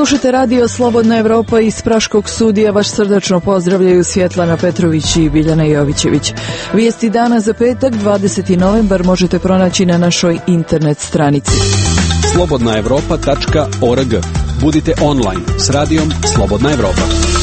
Slušajte radio Slobodna Evropa iz Praškog studija. Vaš srdačno pozdravljaju Svjetlana Petrović i Biljana Jovićević. Vijesti dana za petak, 20. novembar možete pronaći na našoj internet stranici. slobodnaevropa.org. Budite online s radijom Slobodna Evropa.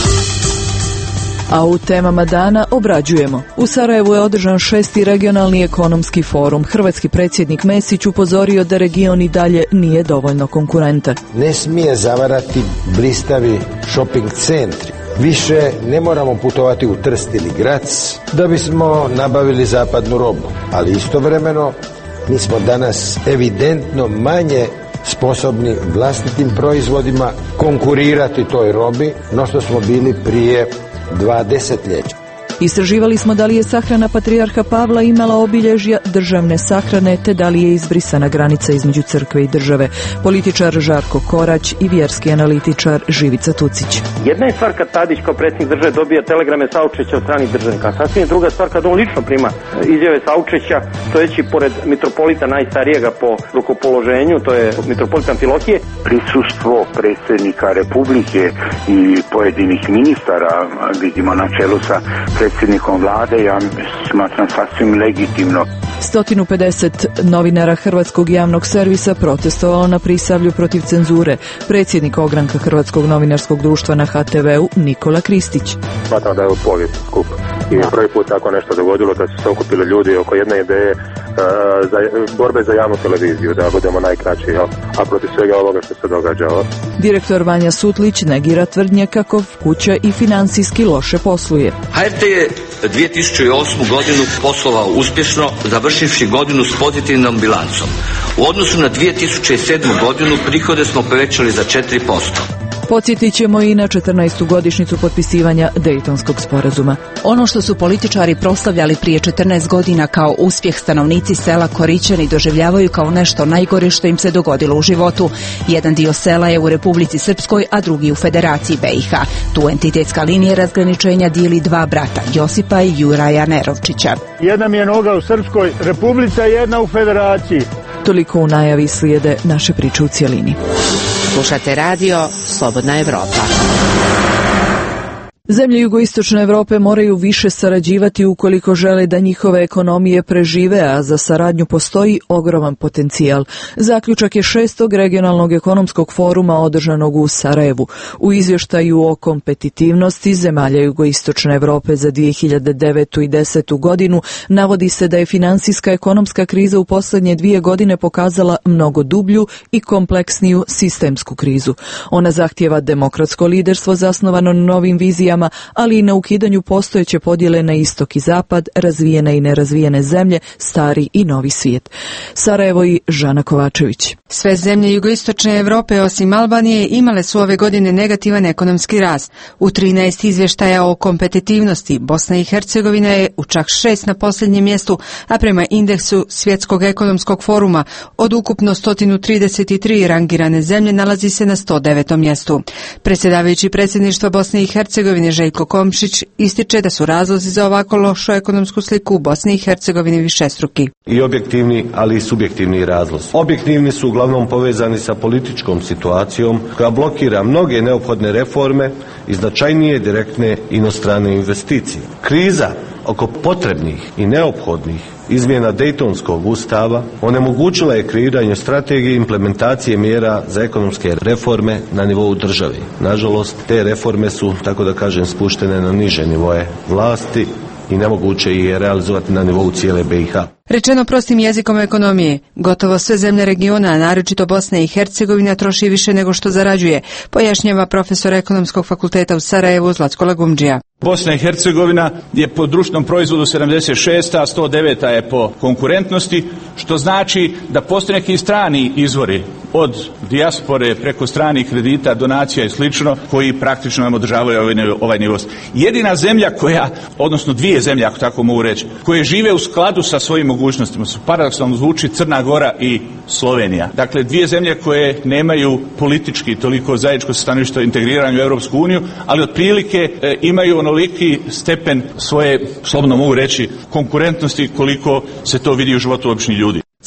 A u temama dana obrađujemo. U Sarajevu je održan 6. regionalni ekonomski forum. Hrvatski predsjednik Mesić upozorio da region i dalje nije dovoljno konkurentan. Ne smije zavarati blistavi shopping centri. Više ne moramo putovati u Trst ili Grac da bismo nabavili zapadnu robu. Ali istovremeno mi smo danas evidentno manje sposobni vlastitim proizvodima konkurirati toj robi no što smo bili prije 2 desetljeća. Istraživali smo da li je sahrana patrijarha Pavla imala obilježja državne sahrane, te da li je izbrisana granica između crkve i države. Političar Žarko Korać i vjerski analitičar Živica Tucić. Jedna je stvar kad Tadić kao predsjednik države dobija telegrame saučešća od stranih državnika. Sasvim druga stvar kad on lično prima izjave saučešća, stojeći pored mitropolita najstarijega po rukopoloženju, to je mitropolit Amfilohije. Prisustvo predsjednika Republike i pojedinih ministara, vidimo na čelu sa predsjednikom vlade, ja smatram sasvim legitimno. 150 novinara Hrvatskog javnog servisa protestovalo na Prisavlju protiv cenzure. Predsjednik ogranka Hrvatskog novinarskog društva na HTV-u Nikola Kristić. Smatram da je ovo povijesni skup i prvi put tako nešto dogodilo da su se okupili ljudi oko jedne ideje za borbe za javnu televiziju, da budemo najkraći, a protiv svega ovoga što se događa. Direktor Vanja Sutlić negira tvrdnje kako kuća i financijski loše posluje. HRT je 2008. godinu poslovao uspješno, završivši godinu s pozitivnom bilancom. U odnosu na 2007. godinu prihode smo povećali za 4%. Podsjetit ćemo i na 14. godišnjicu potpisivanja Dejtonskog sporazuma. Ono što su političari proslavljali prije 14 godina kao uspjeh, stanovnici sela Korićani doživljavaju kao nešto najgore što im se dogodilo u životu. Jedan dio sela je u Republici Srpskoj, a drugi u Federaciji BiH. Tu entitetska linija razgraničenja dijeli dva brata, Josipa i Juraja Nerovčića. Jedna mi je noga u Srpskoj Republici, a jedna u Federaciji. Toliko u najavi slijede naše priče u cjelini. Slušate radio Slobodna Evropa. Zemlje jugoistočne Europe moraju više sarađivati ukoliko žele da njihove ekonomije prežive, a za saradnju postoji ogroman potencijal. Zaključak je 6. regionalnog ekonomskog foruma održanog u Sarajevu. U izvještaju o kompetitivnosti zemalja jugoistočne Europe za 2009. i 2010. godinu navodi se da je financijska ekonomska kriza u posljednje 2 godine pokazala mnogo dublju i kompleksniju sistemsku krizu. Ona zahtijeva demokratsko liderstvo zasnovano na novim vizijama, ali i na ukidanju postojeće podjele na istok i zapad, razvijene i nerazvijene zemlje, stari i novi svijet. Sarajevo i Žana Kovačević. Sve zemlje jugoistočne Europe osim Albanije imale su ove godine negativan ekonomski rast. U 13 izvještaja o kompetitivnosti Bosna i Hercegovina je u čak 6 na posljednjem mjestu, a prema indeksu Svjetskog ekonomskog foruma od ukupno 133 rangirane zemlje nalazi se na 109. mjestu. Predsjedavajući predsjedništva Bosne i Hercegovine Željko Komšić ističe da su razlozi za ovako lošu ekonomsku sliku u Bosni i Hercegovini višestruki. I objektivni, ali i subjektivni razlozi. Objektivni su uglavnom povezani sa političkom situacijom koja blokira mnoge neophodne reforme i značajnije direktne inostrane investicije. Kriza oko potrebnih i neophodnih izmjena Dejtonskog ustava onemogućila je kreiranje strategije implementacije mjera za ekonomske reforme na nivou države. Nažalost, te reforme su, tako da kažem, spuštene na niže nivoje vlasti i nemoguće je realizovati na nivou cijele BiH. Rečeno prostim jezikom ekonomije, gotovo sve zemlje regiona, a naročito Bosna i Hercegovina, troši više nego što zarađuje, pojašnjava profesor ekonomskog fakulteta u Sarajevu Zlatko Lagumdžija. Bosna i Hercegovina je po društvenom proizvodu 76, a 109 je po konkurentnosti, što znači da postoje neki strani izvori od dijaspore preko stranih kredita, donacija i slično, koji praktično nam održavaju ovaj nivo. Jedina zemlja koja, odnosno dvije zemlje, ako tako mogu reći, koje žive u skladu sa svojim mogućnostima su, paradoksalno zvuči, Crna Gora i Slovenija. Dakle, dvije zemlje koje nemaju politički toliko zajedničko stanovište o integriranju u Europsku uniju, ali otprilike imaju onoliki stepen svoje, slobodno mogu reći, konkurentnosti koliko se to vidi u životu običnih ljudi.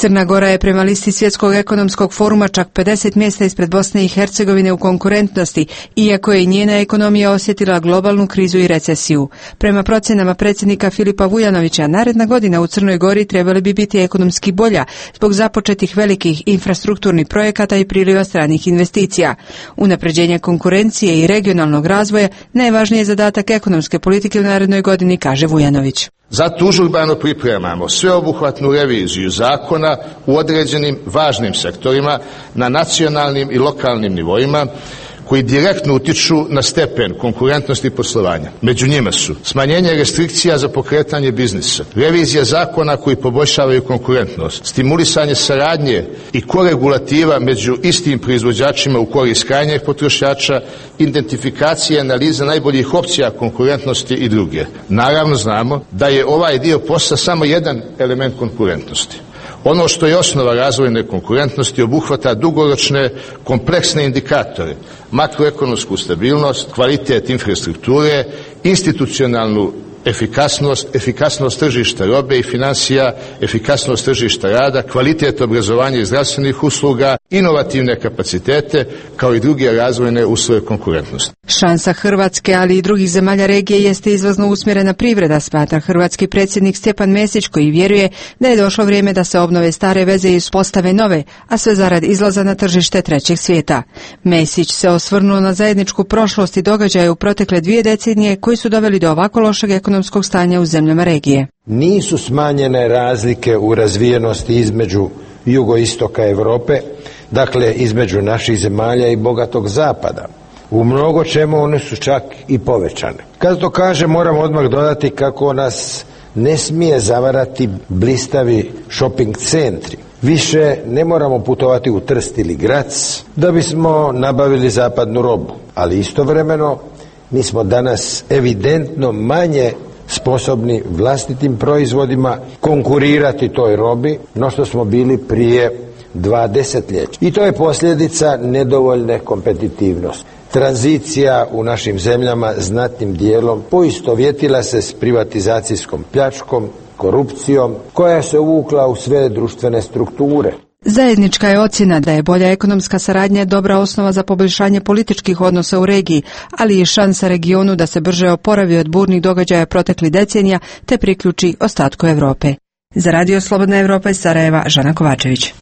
Crna Gora je prema listi Svjetskog ekonomskog foruma čak 50 mjesta ispred Bosne i Hercegovine u konkurentnosti, iako je i njena ekonomija osjetila globalnu krizu i recesiju. Prema procjenama predsjednika Filipa Vujanovića, naredna godina u Crnoj Gori trebali bi biti ekonomski bolja zbog započetih velikih infrastrukturnih projekata i priliva stranih investicija. Unapređenje konkurencije i regionalnog razvoja najvažniji je zadatak ekonomske politike u narednoj godini, kaže Vujanović. Zato užurbano pripremamo sveobuhvatnu reviziju zakona u određenim važnim sektorima na nacionalnim i lokalnim nivoima koji direktno utiču na stepen konkurentnosti poslovanja. Među njima su smanjenje restrikcija za pokretanje biznisa, revizija zakona koji poboljšavaju konkurentnost, stimulisanje saradnje i koregulativa među istim proizvođačima u korist krajnjeg potrošača, identifikacija i analiza najboljih opcija konkurentnosti i druge. Naravno znamo da je ovaj dio posla samo jedan element konkurentnosti. Ono što je osnova razvojne konkurentnosti obuhvata dugoročne, kompleksne indikatore, makroekonomsku stabilnost, kvalitet infrastrukture, institucionalnu efikasnost tržišta robe i financija, efikasnost tržišta rada, kvalitet obrazovanja i zdravstvenih usluga, inovativne kapacitete, kao i druge razvojne uslove konkurentnosti. Šansa Hrvatske, ali i drugih zemalja regije jeste izvozno usmjerena privreda, smatra hrvatski predsjednik Stjepan Mesić, koji vjeruje da je došlo vrijeme da se obnove stare veze i uspostave nove, a sve zarad izlaza na tržište trećeg svijeta. Mesić se osvrnuo na zajedničku prošlost i događaje u protekle 2 decenije koji su doveli do ovako lošeg ekonomskog stanja u zemljama regije. Nisu smanjene razlike u razvijenosti između jugoistoka Europe, dakle između naših zemalja i bogatog zapada. U mnogo čemu one su čak i povećane. Kad to kaže, moram odmah dodati kako nas ne smije zavarati blistavi shopping centri. Više ne moramo putovati u Trst ili Grac da bismo nabavili zapadnu robu, ali istovremeno mi smo danas evidentno manje sposobni vlastitim proizvodima konkurirati toj robi no što smo bili prije 2 desetljeća. I to je posljedica nedovoljne kompetitivnosti. Tranzicija u našim zemljama znatnim dijelom poistovjetila se s privatizacijskom pljačkom, korupcijom koja se uvukla u sve društvene strukture. Zajednička je ocjena da je bolja ekonomska saradnja dobra osnova za poboljšanje političkih odnosa u regiji, ali i šansa regionu da se brže oporavi od burnih događaja proteklih decenija te priključi ostatku Europe. Za Radio Slobodna Evropa iz Sarajeva, Žana Kovačević.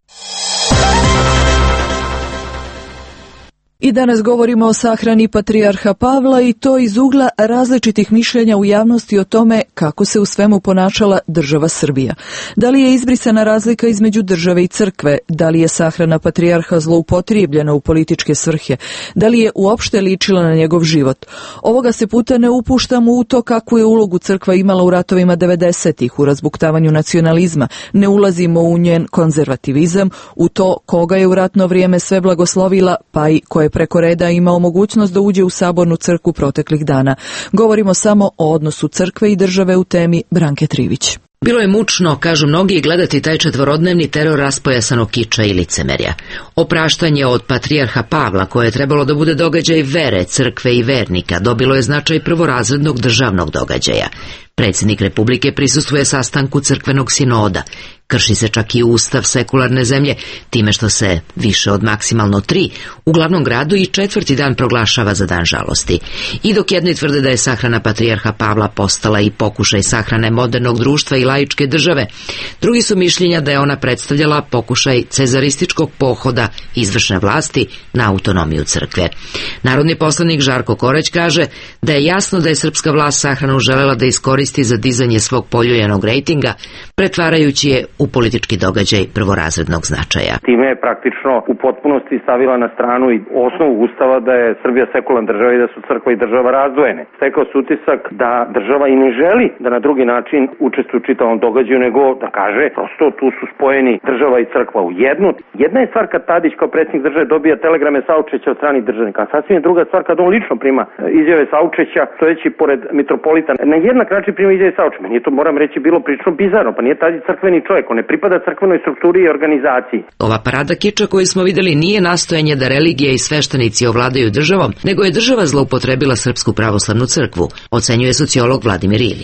I danas govorimo o sahrani patrijarha Pavla i to iz ugla različitih mišljenja u javnosti o tome kako se u svemu ponašala država Srbija. Da li je izbrisana razlika između države i crkve? Da li je sahrana patrijarha zloupotrijebljena u političke svrhe? Da li je uopšte ličila na njegov život? Ovoga se puta ne upuštamo u to kakvu je ulogu crkva imala u ratovima 90-ih, u razbuktavanju nacionalizma. Ne ulazimo u njen konzervativizam, u to koga je u ratno vrijeme sve blagoslovila, pa i koje preko reda imao mogućnost da uđe u sabornu crkvu proteklih dana. Govorimo samo o odnosu crkve i države u temi Branke Trivić. Bilo je mučno, kažu mnogi, gledati taj četvorodnevni teror raspojasanog kiča i licemerja. Opraštanje od patrijarha Pavla, koje je trebalo da bude događaj vere, crkve i vernika, dobilo je značaj prvorazrednog državnog događaja. Predsjednik Republike prisustvuje sastanku crkvenog sinoda. Krši se čak i ustav sekularne zemlje, time što se više od maksimalno 3 u glavnom gradu i 4. dan proglašava za dan žalosti. I dok jedni tvrde da je sahrana patrijarha Pavla postala i pokušaj sahrane modernog društva i laičke države, drugi su mišljenja da je ona predstavljala pokušaj cezarističkog pohoda izvršne vlasti na autonomiju crkve. Narodni poslanik Žarko Korać kaže da je jasno da je srpska vlast sahranu želela da iskoristi za dizanje svog poljuljanog rejtinga, pretvarajući je u politički događaj prvorazrednog značaja. Time je praktično u potpunosti stavila na stranu i osnovu ustava da je Srbija sekularna država i da su crkva i država razdvojene. Stekao se utisak da država i ne želi da na drugi način učestvuje u čitavom događaju, nego da kaže prosto tu su spojeni država i crkva u jednu. Jedna je stvar kad Tadić kao predsjednik države dobija telegrame saučešća od stranih državnika, a sasvim je druga stvar kad on lično prima izjave saučešća stojeći pored mitropolita. Na jednak način prima izjave saučešća. Meni je to, moram reći, bilo prilično bizarno, pa nije Tadić crkveni čovjek, on ne pripada crkvenoj strukturi i organizaciji. Ova parada kiča koju smo vidjeli nije nastojanje da religija i sveštenici ovladaju državom, nego je država zloupotrebila Srpsku pravoslavnu crkvu, ocenjuje sociolog Vladimir Ilić.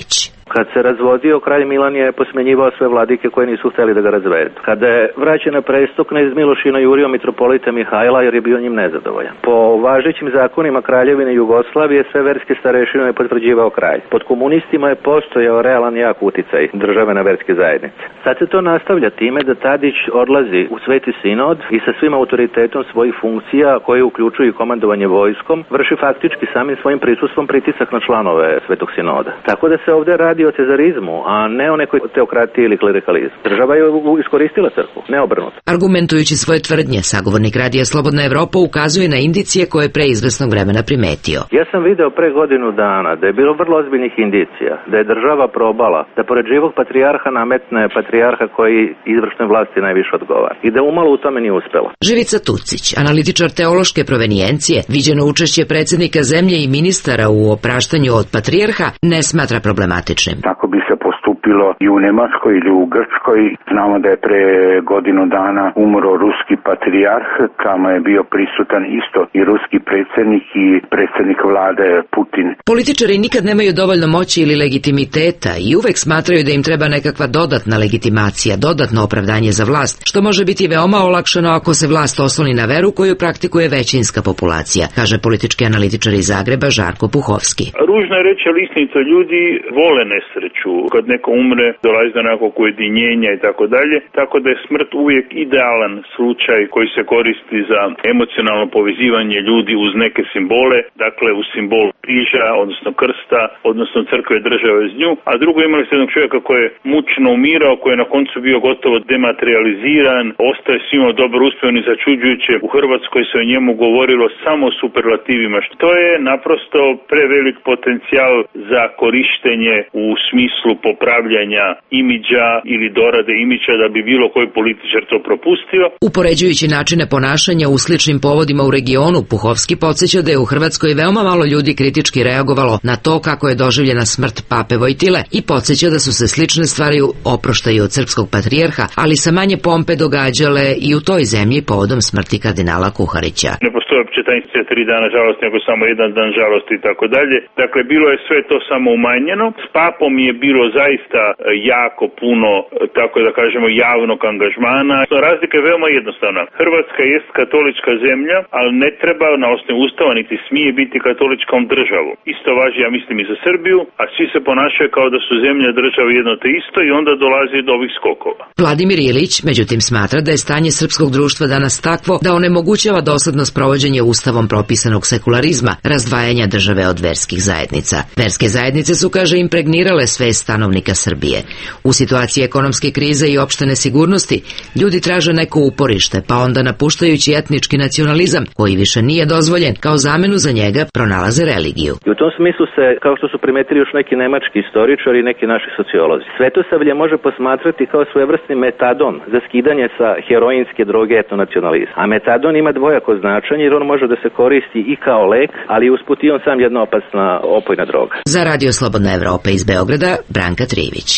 Kad se razvodio, kralj Milan je posmenjivao sve vladike koje nisu hteli da ga razvedu. Kada je vraćen na presto, knez Miloš je najurio mitropolita Mihajla jer je bio njim nezadovoljan. Po važećim zakonima Kraljevine Jugoslavije sve verske starešine je potvrđivao kralj. Pod komunistima je postojao realan jak uticaj države na verske zajednice. Sad se to nastavlja time da Tadić odlazi u Sveti sinod i sa svim autoritetom svojih funkcija, koje uključuju i komandovanje vojskom, vrši faktički samim svojim prisustvom pritisak na članove Svetog sinoda. Tako da se ovdje radi o cezarizmu, a ne o nekoj teokratiji ili klerikalizmu. Država je iskoristila crkvu, ne obrnuto. Argumentujući svoje tvrdnje, sagovornik Radija Slobodna Evropa ukazuje na indicije koje je pre izvesnog vremena primetio. Ja sam video pre godinu dana da je bilo vrlo ozbiljnih indicija, da je država probala da pored živog patrijarha nametne patrijarha koji izvršnoj vlasti najviše odgovara i da umalo u tome nije uspela. Živica Tucić, analitičar teološke provenijencije, viđeno učešće predsjednika zemlje i ministara u opraštanju od patrijarha ne smatra problematičnim. Tako bi se postupilo i u Nemačkoj ili u Grčkoj. Znamo da je pre godinu dana umro ruski patrijarh, tamo je bio prisutan isto i ruski predsjednik i predsjednik vlade Putin. Političari nikad nemaju dovoljno moći ili legitimiteta i uvek smatraju da im treba nekakva dodatna legitimacija, dodatno opravdanje za vlast, što može biti veoma olakšano ako se vlast osloni na veru koju praktikuje većinska populacija, kaže politički analitičar iz Zagreba Žarko Puhovski. Ružno je reći, ali istinito, ljudi vole nesreću. Kad neko umre, dolazi do nekog ujedinjenja i tako dalje, tako da je smrt uvijek idealan slučaj koji se koristi za emocionalno povezivanje ljudi uz neke simbole, dakle uz simbol križa, odnosno krsta, odnosno crkve države iz nju, a drugo imali ste jednog čovjeka koji je mučno umirao, koji je na koncu bio gotovo dematerializiran, ostaje svima dobro uspješan i začuđujuće. U Hrvatskoj se o njemu govorilo samo superlativima, što je naprosto prevelik potencijal za korištenje u smislu popravljanja imidža ili dorade imidža da bi bilo koji političar to propustio. Upoređujući načine ponašanja u sličnim povodima u regionu, Puhovski podsjeća da je u Hrvatskoj veoma malo ljudi kritički reagovalo na to kako je doživljena smrt pape Vojtile i podsjeća da su se slične stvari oproštaju od srpskog patrijarha, ali sa manje pompe događale i u toj zemlji povodom smrti kardinala Kuharića. Ne postoje opće ta institucija 3 dana žalosti, nego samo 1 dan žalosti i tako dalje. Dakle, bilo je sve to samo umanjeno. S papom je bilo zaista jako puno, tako da kažemo, javnog angažmana. Razlika je veoma jednostavna. Hrvatska jest katolička zemlja, ali ne treba na osnovu ustava niti smije biti katoličkom državom. Isto važi, ja mislim, i za Srbiju, a svi se ponašaju kao da su zemlja država jedno te isto i onda dolazi do ovih skokova. Vladimir Ilić, međutim, smatra da je stanje srpskog društva danas takvo da onemogućava dosledno sprovođenje ustavom propisanog sekularizma, razdvajanja države od verskih zajednica. Verske zajednice su, kaže, impregnirale svest stanovnika Srbije. U situaciji ekonomske krize i opšte nesigurnosti ljudi traže neko uporište, pa onda napuštajući etnički nacionalizam, koji više nije dozvoljen, kao zamenu za njega pronalaze religiju. I u tom smislu se, kao što su primetili još neki nemački istoričari i neki naši sociolozi, Svetosavlje može posmatrati kao svojevrsni metadon za skidanje sa heroinske droge etnonacionalizma. A metadon ima dvojako značenje jer on može da se koristi i kao lek, ali usput i on sam jedna opasna opojna droga. Za Radio Slobodna Evropa iz Beograda, Branka Trivić.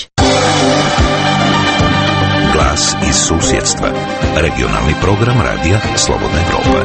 Glas iz susjedstva. Regionalni program Radija Slobodna Evropa.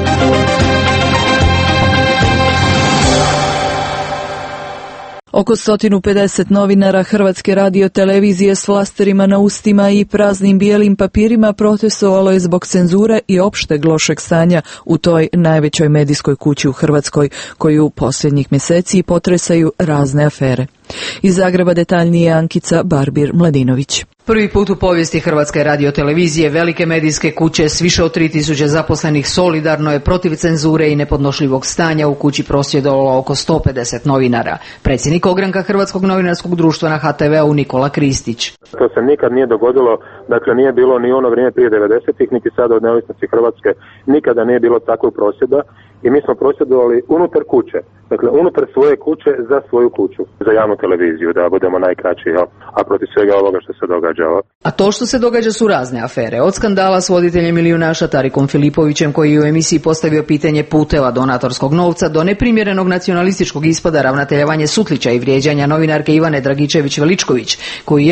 Oko 150 novinara Hrvatske radiotelevizije s flasterima na ustima i praznim bijelim papirima protestovalo je zbog cenzure i opšteg lošeg stanja u toj najvećoj medijskoj kući u Hrvatskoj, koju posljednjih mjeseci potresaju razne afere. Iz Zagreba detaljnije Ankica Barbir-Mladinović. Prvi put u povijesti Hrvatske radiotelevizije velike medijske kuće s više od 3000 zaposlenih solidarno je protiv cenzure i nepodnošljivog stanja u kući prosvjedovalo oko 150 novinara. Predsjednik ogranka Hrvatskog novinarskog društva na HTV-u Nikola Kristić. To se nikad nije dogodilo, dakle nije bilo ni ono vrijeme prije 90-ih, niti sada od neovisnosti Hrvatske, nikada nije bilo takvog prosvjeda i mi smo prosvjedovali unutar kuće, dakle unutar svoje kuće za svoju kuću, za javnu televiziju, da budemo najkraći, a protiv svega ovoga što se događa. A to što se događa su razne afere, od skandala s voditeljem milijunaša Tarikom Filipovićem koji je u emisiji postavio pitanje puteva donatorskog novca do neprimjerenog nacionalističkog ispada ravnatelja Vanje Sutlića i vrijeđanja novinarke Ivane Dragičević-Veličković, koji je prema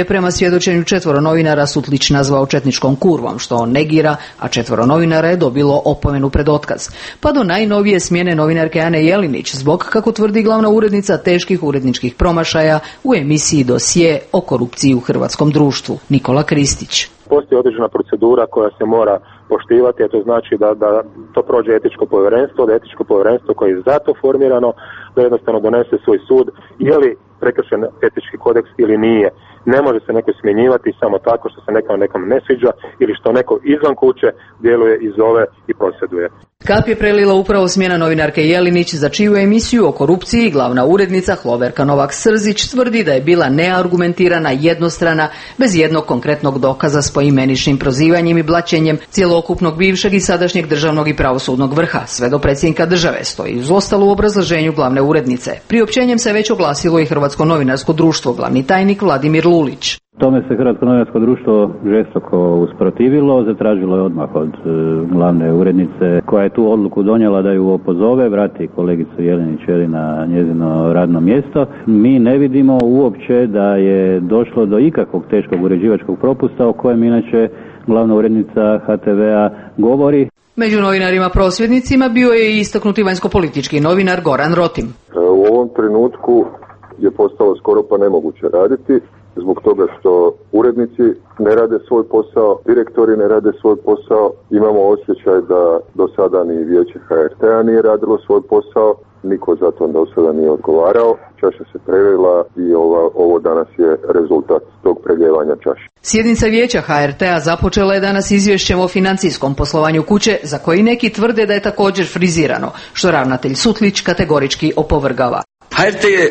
svjedočenju 4 novinara Sutlić nazvao četničkom kurvom, što on negira, a 4 novinara je dobilo opomenu pred otkaz. Pa do najnovije smjene novinarke Ane Jelinić zbog, kako tvrdi glavna urednica, teških uredničkih promašaja u emisiji Dosje o korupciji u hrvatskom društvu. Nikola Kristić. Postoji određena procedura koja se mora poštivati, a to znači da to prođe etičko povjerenstvo, da etičko povjerenstvo koje je zato formirano, da jednostavno donese svoj sud, je li prekršen etički kodeks ili nije. Ne može se neko smjenjivati samo tako što se nekom ne sviđa ili što neko izvan kuće djeluje i zove i prosvjeduje. Kap je prelila upravo smjena novinarke Jelinić, za čiju emisiju o korupciji glavna urednica Hloverka Novak-Srzić tvrdi da je bila neargumentirana, jednostrana, bez jednog konkretnog dokaza s poimeničnim prozivanjem i blaćenjem cjelokupnog bivšeg i sadašnjeg državnog i pravosudnog vrha, sve do predsjednika države, stoji uz ostalo u obrazloženju glavne urednice. Priopćenjem se već oglasilo i Hrvatsko novinarsko društvo, glavni tajnik Vladimir Lulić. Tome se Hrvatsko novinarsko društvo žestoko usprotivilo, zatražilo je odmah od glavne urednice koja je tu odluku donijela da ju opozove, vrati kolegicu Jelinić na njezino radno mjesto. Mi ne vidimo uopće da je došlo do ikakvog teškog uređivačkog propusta o kojem inače glavna urednica HTV-a govori. Među novinarima prosvjednicima bio je i istaknuti vanjsko-politički novinar Goran Rotim. U ovom trenutku je postalo skoro pa nemoguće raditi, zbog toga što urednici ne rade svoj posao, direktori ne rade svoj posao, imamo osjećaj da do sada ni vijeće HRT-a nije radilo svoj posao, niko za to do sada nije odgovarao, čaša se prelila i ovo danas je rezultat tog preljevanja čaše. Sjednica vijeća HRT-a započela je danas izvješćem o financijskom poslovanju kuće, za koji neki tvrde da je također frizirano, što ravnatelj Sutlić kategorički opovrgava. HRT je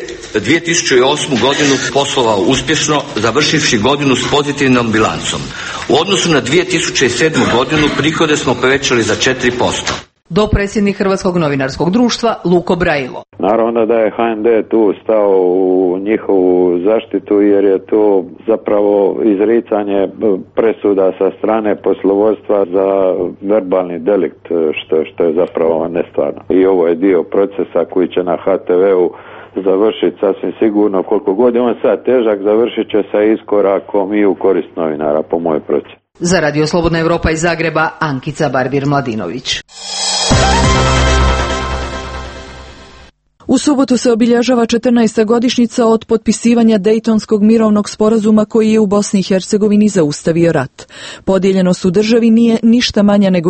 2008. godinu poslovao uspješno, završivši godinu s pozitivnom bilancom. U odnosu na 2007. godinu prihode smo povećali za 4%. Dopredsjednik Hrvatskog novinarskog društva Luko Brajilo. Naravno da je HND tu stao u njihovu zaštitu jer je to zapravo izricanje presuda sa strane poslovodstva za verbalni delikt, što je zapravo nestvarno. I ovo je dio procesa koji će na HTV-u završiti sasvim sigurno. Koliko god je on sad težak, završit će sa iskorakom i u korist novinara, po mojoj procjeni. Za Radio Slobodna Europa iz Zagreba, Ankica Barbir-Mladinović. U subotu se obilježava 14. godišnjica od potpisivanja Dejtonskog mirovnog sporazuma koji je u Bosni i Hercegovini zaustavio rat. Podijeljenost u državi nije ništa manja nego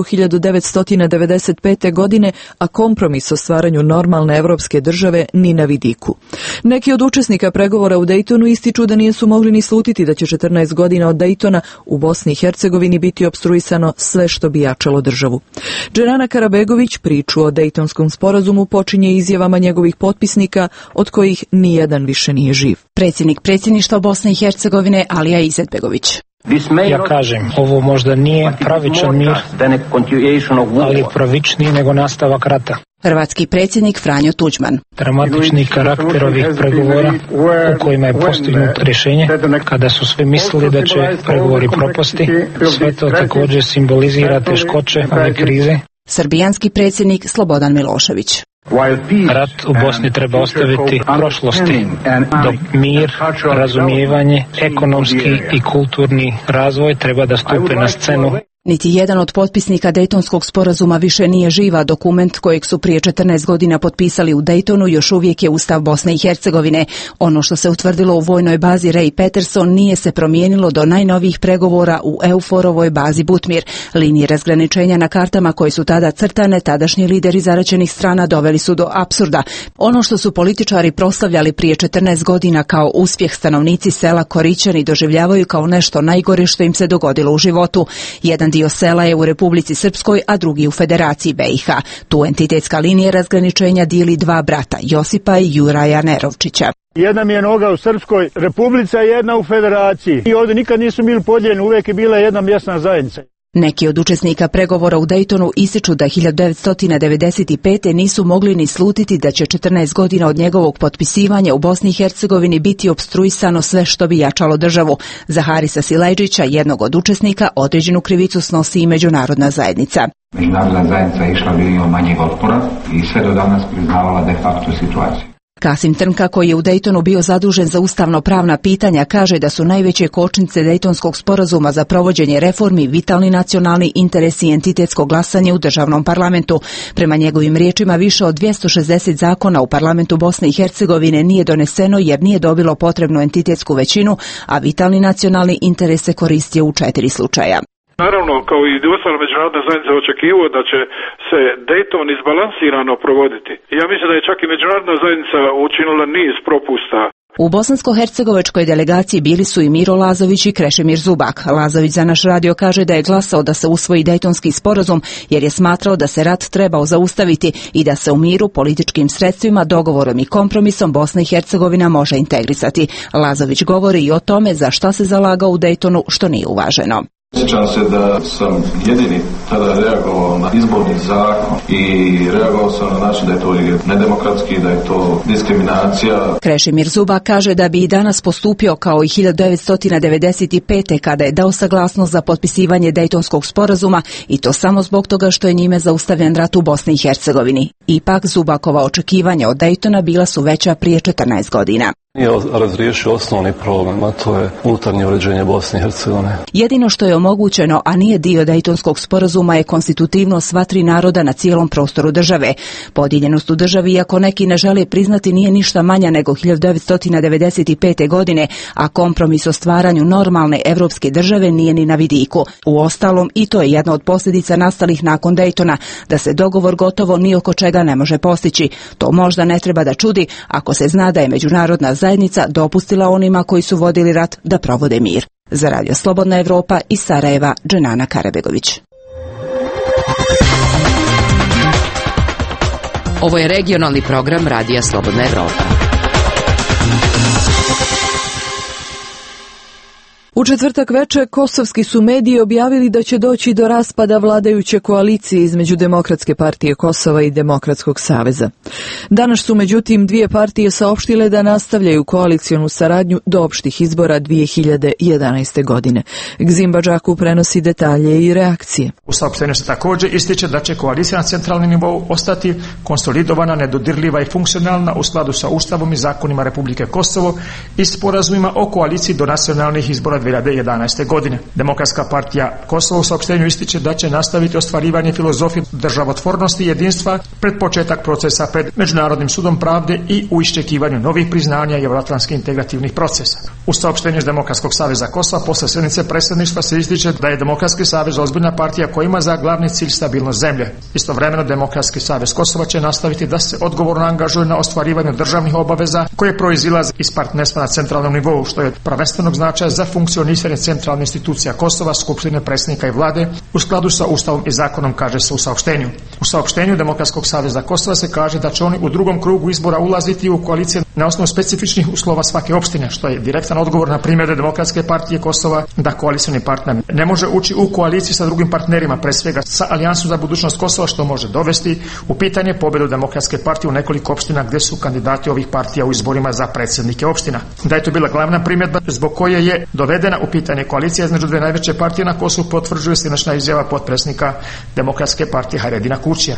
1995. godine, a kompromis o stvaranju normalne evropske države ni na vidiku. Neki od učesnika pregovora u Dejtonu ističu da nisu mogli ni slutiti da će 14 godina od Dejtona u Bosni i Hercegovini biti opstruisano sve što bi jačalo državu. Džerana Karabegović priču o Dejtonskom sporazumu počinje izjavama njegovih potpisnika, od kojih nijedan više nije živ. Predsjednik predsjedništva Bosne i Hercegovine Alija Izetbegović. Ja kažem, ovo možda nije pravičan mir, ali je pravičniji nego nastavak rata. Hrvatski predsjednik Franjo Tuđman. Dramatični karakter ovih pregovora u kojima je postignuto rješenje kada su svi mislili da će pregovori propasti, sve to također simbolizira teškoće ove krize. Srbijanski predsjednik Slobodan Milošević. Rat u Bosni treba ostaviti prošlosti, dok mir, razumijevanje, ekonomski i kulturni razvoj treba da stupe na scenu. Niti jedan od potpisnika Dejtonskog sporazuma više nije živa. Dokument kojeg su prije 14 godina potpisali u Dejtonu još uvijek je Ustav Bosne i Hercegovine. Ono što se utvrdilo u vojnoj bazi Ray Peterson nije se promijenilo do najnovijih pregovora u Euforovoj bazi Butmir. Linije razgraničenja na kartama koje su tada crtane, tadašnji lideri zaraćenih strana doveli su do apsurda. Ono što su političari proslavljali prije 14 godina kao uspjeh, stanovnici sela Koričani doživljavaju kao nešto najgore što im se dogodilo u životu. Jedan dio sela je u Republici Srpskoj, a drugi u Federaciji BiH. Tu entitetska linija razgraničenja dijeli dva brata, Josipa i Juraja Nerovčića. Jedna mi je noga u Srpskoj Republici, a jedna u Federaciji. I ovdje nikad nisu bili podijeljeni, uvijek je bila jedna mjesna zajednica. Neki od učesnika pregovora u Dejtonu ističu da 1995. nisu mogli ni slutiti da će 14 godina od njegovog potpisivanja u Bosni i Hercegovini biti opstruisano sve što bi jačalo državu. Za Harisa Silajđića, jednog od učesnika, određenu krivicu snosi i međunarodna zajednica. Međunarodna zajednica išla linijom manjeg otpora i sve do danas priznavala de facto situaciju. Kasim Trnka, koji je u Daytonu bio zadužen za ustavno-pravna pitanja, kaže da su najveće kočnice Daytonskog sporazuma za provođenje reformi vitalni nacionalni interes i entitetsko glasanje u državnom parlamentu. Prema njegovim riječima, više od 260 zakona u parlamentu Bosne i Hercegovine nije doneseno jer nije dobilo potrebnu entitetsku većinu, a vitalni nacionalni interes se koristio u 4 slučaja. Naravno, kao i ostala međunarodna zajednica očekivao da će se Dayton izbalansirano provoditi. Ja mislim da je čak i međunarodna zajednica učinila niz propusta. U bosansko-hercegovačkoj delegaciji bili su i Miro Lazović i Krešimir Zubak. Lazović za naš radio kaže da je glasao da se usvoji Daytonski sporazum jer je smatrao da se rat trebao zaustaviti i da se u miru, političkim sredstvima, dogovorom i kompromisom Bosna i Hercegovina može integrisati. Lazović govori i o tome za šta se zalagao u Daytonu, što nije uvaženo. Sjećam se da sam jedini tada reagovao na izborni zakon i reagovao sam na način da je to nedemokratski, da je to diskriminacija. Krešimir Zubak kaže da bi i danas postupio kao i 1995. kada je dao saglasnost za potpisivanje Daytonskog sporazuma i to samo zbog toga što je njime zaustavljen rat u Bosni i Hercegovini. Ipak Zubakova očekivanja od Daytona bila su veća prije 14 godina. Nije razriješio osnovni problem, a to je unutarnje uređenje Bosne i Hercegovine. Jedino što je omogućeno, a nije dio Daytonskog sporazuma, je konstitutivnost sva 3 naroda na cijelom prostoru države. Podijeljenost u državi, iako neki ne žele priznati, nije ništa manja nego 1995. godine, a kompromis o stvaranju normalne evropske države nije ni na vidiku. Uostalom, i to je jedna od posljedica nastalih nakon Daytona, da se dogovor gotovo ni oko čega ne može postići. To možda ne treba da čudi ako se zna da je međunarodna zajednica dopustila onima koji su vodili rat da provode mir. Za Radio Slobodna Evropa iz Sarajeva, Dženana Karabegović. Ovo je regionalni program Radija Slobodna Evropa. U četvrtak veče kosovski su mediji objavili da će doći do raspada vladajuće koalicije između Demokratske partije Kosova i Demokratskog saveza. Danas su međutim 2 partije saopštile da nastavljaju koalicionu saradnju do opštih izbora 2011. godine. Gzim Badžaku prenosi detalje i reakcije. U saopštenju se također ističe da će koalicija na centralnom nivou ostati konsolidovana, nedodirljiva i funkcionalna u skladu sa Ustavom i zakonima Republike Kosovo i sporazumima o koaliciji do nacionalnih izbora 2011. godine. Demokratska partija Kosovo u saopštenju ističe da će nastaviti ostvarivanje filozofije državotvornosti i jedinstva pred početak procesa pred Međunarodnim sudom pravde i u iščekivanju novih priznanja i evroatlantskih integrativnih procesa. U saopštenju Demokratskog saveza Kosova posle sjednice predsjedništva se ističe da je Demokratski savez ozbiljna partija koja ima za glavni cilj stabilnost zemlje. Istovremeno Demokratski savez Kosova će nastaviti da se odgovorno angažuje na ostvarivanju državnih obaveza koje proizilaze iz partnerstva na centralnom nivou, što je od prvenstvenog značaja za funkcionisanje centralne institucija Kosova, Skupštine, predsjednika i vlade u skladu sa Ustavom i zakonom, kaže se u saopštenju. U saopštenju Demokratskog saveza Kosova se kaže da će oni u drugom krugu izbora ulaziti u koalicije na osnovu specifičnih uslova svake opštine, što je direktan odgovor na primjere Demokratske partije Kosova da koalicioni partner ne može ući u koaliciju sa drugim partnerima, pre svega sa Alijansom za budućnost Kosova, što može dovesti u pitanje pobjedu Demokratske partije u nekoliko opština gdje su kandidati ovih partija u izborima za predsjednike opština. Da je to bila glavna primjedba zbog koje je dovedena u pitanje koalicija između 2 najveće partije na Kosovu, potvrđuje sinoćna izjava potpredsjednika Demokratske partije Hajredina Kurtija.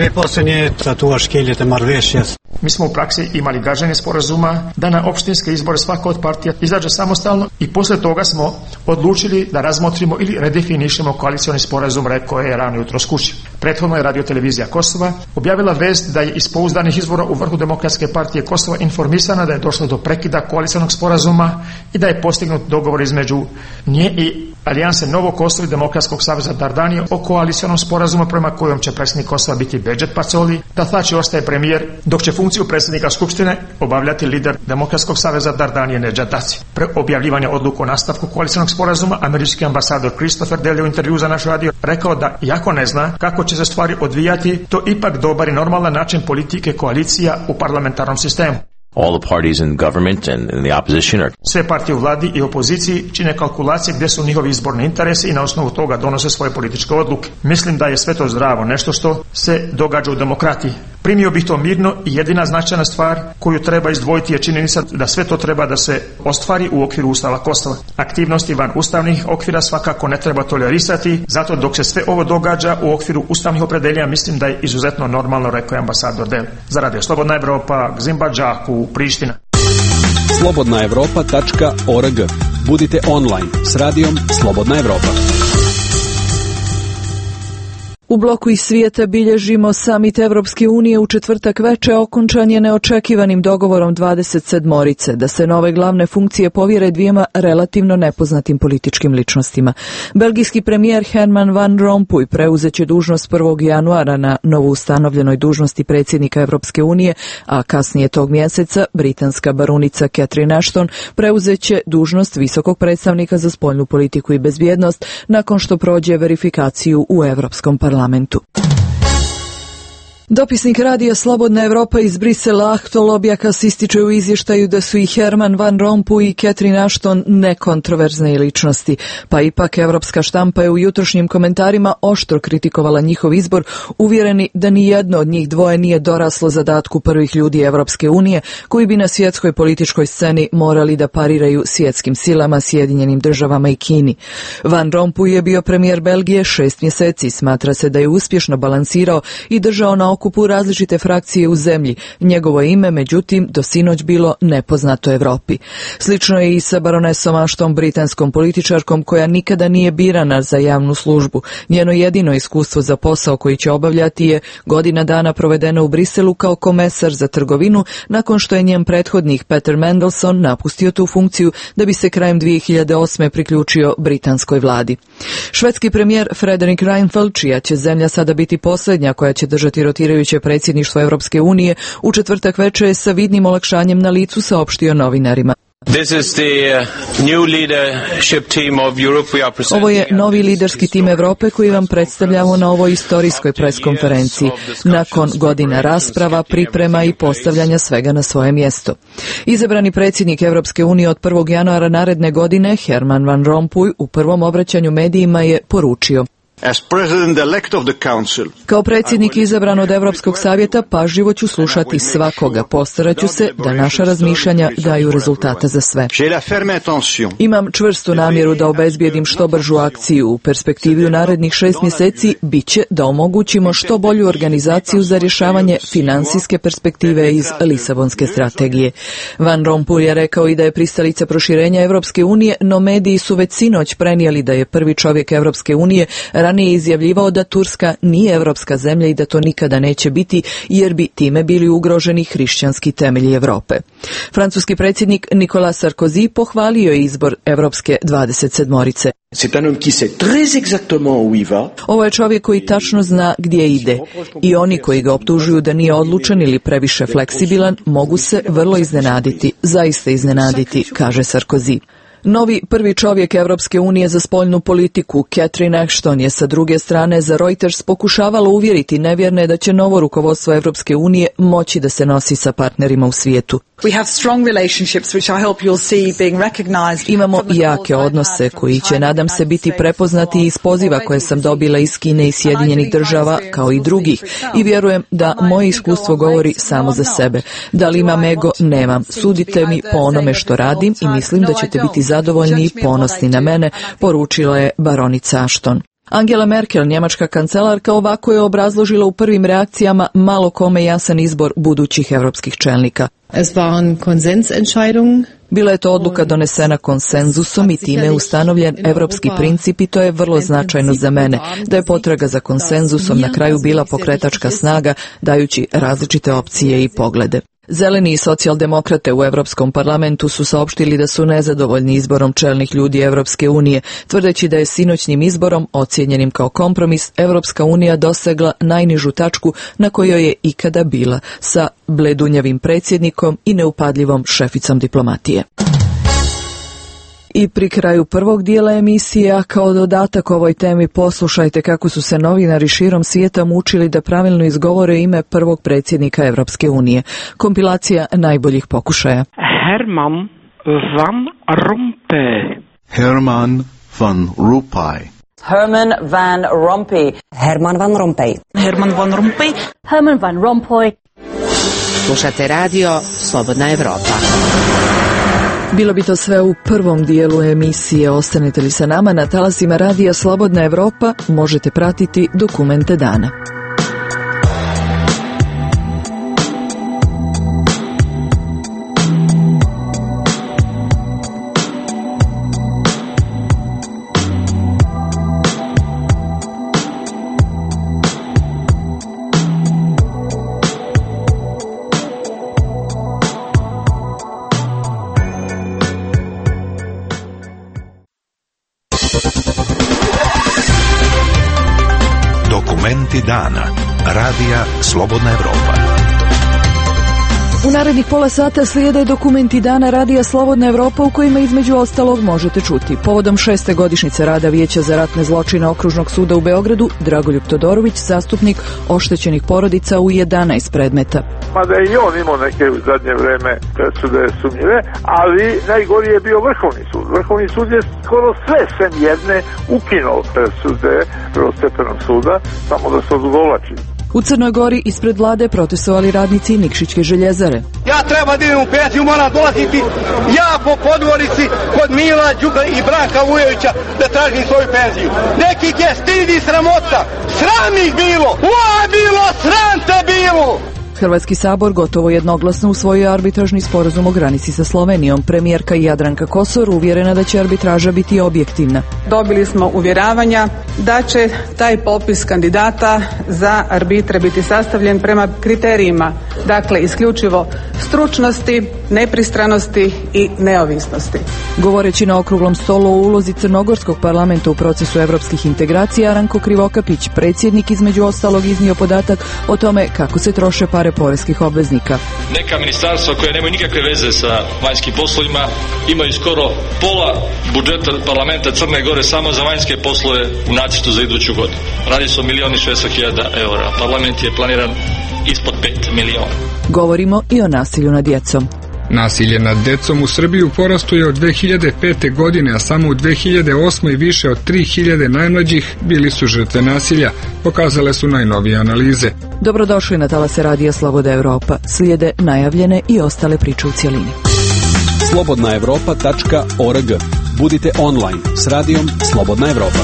Mi smo u praksi imali gaženje sporazuma da na opštinske izbore svaka od partija izađe samostalno i poslije toga smo odlučili da razmotrimo ili redefinišemo koalicioni sporazum, rekao je rano jutros kući. Prethodno je radiotelevizija Kosova objavila vest da je iz pouzdanih izvora u vrhu Demokratske partije Kosova informisana da je došlo do prekida koalicionog sporazuma i da je postignut dogovor između nje i Alijanse Novo Kosovo i Demokratskog saveza Dardanije o koalicionom sporazumu prema kojom će predsjednik Kosova biti Bedžet Pacoli, da Thači ostaje premijer, dok će funkciju predsjednika Skupštine obavljati lider Demokratskog saveza Dardanije Nedžad Daci. Pre objavljivanja odluku o nastavku koalicionog sporazuma, američki ambasador Christopher Dell u intervju za naš radio rekao da, iako ne zna kako će se stvari odvijati, to ipak dobar i normalan način politike koalicija u parlamentarnom sistemu. All the parties in government and the opposition are... Sve partije u vladi i opoziciji čine kalkulacije gdje su njihovi izborni interesi i na osnovu toga donose svoje političke odluke. Mislim da je sve to zdravo, nešto što se događa u demokratiji. Primio bih to mirno i jedina značajna stvar koju treba izdvojiti je činjenica da sve to treba da se ostvari u okviru Ustava Kosova. Aktivnosti van ustavnih okvira svakako ne treba tolerisati, zato dok se sve ovo događa u okviru ustavnih opredeljenja mislim da je izuzetno normalno, rekao je ambasador Del. Za Radio Slobodna Evropa, Gzimbađaku, Priština. slobodnaevropa.org. Budite online s radijom Slobodna Evropa. U bloku iz svijeta bilježimo samit Evropske unije u četvrtak veče okončan je neočekivanim dogovorom 27 da se nove glavne funkcije povjere dvijema relativno nepoznatim političkim ličnostima. Belgijski premijer Herman Van Rompuy preuzeće dužnost 1. januara na novo ustanovljenoj dužnosti predsjednika Evropske unije, a kasnije tog mjeseca britanska barunica Catherine Ashton preuzeće dužnost visokog predstavnika za spoljnu politiku i bezbjednost nakon što prođe verifikaciju u Europskom parlamentu. Dopisnik radija Slobodna Evropa iz Brisela Ahto Lobjakas ističe u izvještaju da su i Herman Van Rompuy i Catherine Ashton nekontroverzne ličnosti, pa ipak evropska štampa je u jutrošnjim komentarima oštro kritikovala njihov izbor, uvjereni da ni jedno od njih dvoje nije doraslo zadatku prvih ljudi Evropske unije, koji bi na svjetskoj političkoj sceni morali da pariraju svjetskim silama, Sjedinjenim državama i Kini. Van Rompuy je bio premijer Belgije 6 mjeseci, smatra se da je uspješno balansirao i držao na okupu različite frakcije u zemlji. Njegovo ime, međutim, do sinoć bilo nepoznato Evropi. Slično je i sa baronesom Ashton, britanskom političarkom koja nikada nije birana za javnu službu. Njeno jedino iskustvo za posao koji će obavljati je godina dana provedena u Briselu kao komesar za trgovinu, nakon što je njen prethodnik Peter Mandelson napustio tu funkciju da bi se krajem 2008. priključio britanskoj vladi. Švedski premijer Fredrik Reinfeldt, čija će zemlja sada biti posljednja koja će držati rotirajuće predsjedništvo Evropske unije, u četvrtak večer je sa vidnim olakšanjem na licu saopštio novinarima. Ovo je novi liderski tim Europe koji vam predstavljamo na ovoj istorijskoj preskonferenciji, nakon godina rasprava, priprema i postavljanja svega na svoje mjesto. Izabrani predsjednik Evropske unije od 1. januara naredne godine, Herman Van Rompuy, u prvom obraćanju medijima je poručio: kao predsjednik izabran od Europskog savjeta pažljivo ću slušati svakoga, postarat ću se da naša razmišljanja daju rezultata za sve. Imam čvrstu namjeru da obezbijedim što bržu akciju. U perspektivi u narednih 6 mjeseci bit će da omogućimo što bolju organizaciju za rješavanje financijske perspektive iz Lisabonske strategije. Van Rompuy je rekao i da je pristalica proširenja Europske unije, no mediji su već sinoć prenijeli da je prvi čovjek Europske unije ranije izjavljivao da Turska nije europska zemlja i da to nikada neće biti, jer bi time bili ugroženi hrišćanski temelji Europe. Francuski predsjednik Nicolas Sarkozy pohvalio je izbor Evropske 27. Ovo je čovjek koji tačno zna gdje ide i oni koji ga optužuju da nije odlučan ili previše fleksibilan mogu se vrlo iznenaditi, zaista iznenaditi, kaže Sarkozy. Novi prvi čovjek Evropske unije za spoljnu politiku, Catherine Ashton, je sa druge strane za Reuters pokušavala uvjeriti nevjerne da će novo rukovodstvo Evropske unije moći da se nosi sa partnerima u svijetu. Imamo jake odnose koji će, nadam se, biti prepoznati iz poziva koje sam dobila iz Kine i Sjedinjenih država, kao i drugih, i vjerujem da moje iskustvo govori samo za sebe. Da li imam ego? Nemam. Sudite mi po onome što radim i mislim da ćete biti zadovoljni i ponosni na mene, poručila je baronica Ashton. Angela Merkel, njemačka kancelarka, ovako je obrazložila u prvim reakcijama malo kome jasan izbor budućih europskih čelnika. Bila je to odluka donesena konsenzusom i time je ustanovljen europski princip i to je vrlo značajno za mene, da je potraga za konsenzusom na kraju bila pokretačka snaga, dajući različite opcije i poglede. Zeleni i socijaldemokrate u Europskom parlamentu su saopštili da su nezadovoljni izborom čelnih ljudi Europske unije, tvrdeći da je sinoćnim izborom, ocijenjenim kao kompromis, Europska unija dosegla najnižu tačku na kojoj je ikada bila, sa bledunjavim predsjednikom i neupadljivom šeficom diplomatije. I pri kraju prvog dijela emisije, a kao dodatak ovoj temi, poslušajte kako su se novinari širom svijeta mučili da pravilno izgovore ime prvog predsjednika Evropske unije. Kompilacija najboljih pokušaja. Herman Van Rompuy. Herman Van Rompuy. Herman Van Rompuy. Herman Van Rompuy. Herman Van Rompuy. Herman Van Rompuy. Slušate radio Slobodna Evropa. Bilo bi to sve u prvom dijelu emisije. Ostanete li sa nama na talasima radija Slobodna Evropa, možete pratiti dokumente dana. Dokumenti dana. Radija Slobodna Evropa. U narednih pola sata slijede dokumenti dana radija Slobodna Evropa u kojima između ostalog možete čuti. Povodom 6. godišnjice rada Vijeća za ratne zločine Okružnog suda u Beogradu, Dragoljub Todorović, zastupnik oštećenih porodica u 11 predmeta. Mada je i on imao neke u zadnje vreme presude sumnjive, ali najgori je bio Vrhovni sud. Vrhovni sud je skoro sve sem jedne ukinuo presude prvostepenog suda, samo da se odugovlači. U Crnoj Gori ispred vlade protestovali radnici Nikšićke željezare. Ja treba da idem u penziju, moram dolaziti ja po podvorici kod Mila Đuka i Branka Vujovića da tražim svoju penziju. Nekih je stid i sramota. Sram ih bilo! Bilo! Sram te bilo! Hrvatski sabor gotovo jednoglasno usvojio arbitražni sporazum o granici sa Slovenijom. Premijerka Jadranka Kosor uvjerena da će arbitraža biti objektivna. Dobili smo uvjeravanja da će taj popis kandidata za arbitre biti sastavljen prema kriterijima, dakle isključivo stručnosti, nepristranosti i neovisnosti. Govoreći na okruglom stolu o ulozi Crnogorskog parlamenta u procesu evropskih integracija, Ranko Krivokapić, predsjednik, između ostalog iznio podatak o tome kako se troše pare poreskih obveznika. Neka ministarstva koja nemaju nikakve veze sa vanjskim poslovima imaju skoro pola budžeta parlamenta Crne Gore samo za vanjske poslove u nacrtu za iduću godinu. Radi se o 1.600.000 eura. Parlament je planiran ispod 5 miliona. Govorimo i o nasilju nad djecom. Nasilje nad decom u Srbiji u porastu je od 2005. godine, a samo u 2008. više od 3000 najmlađih bili su žrtve nasilja, pokazale su najnovije analize. Dobrodošli na talase radija Slobodna Evropa. Slijede najavljene i ostale priče u cjelini. slobodnaevropa.org. Budite online s radijom Slobodna Evropa.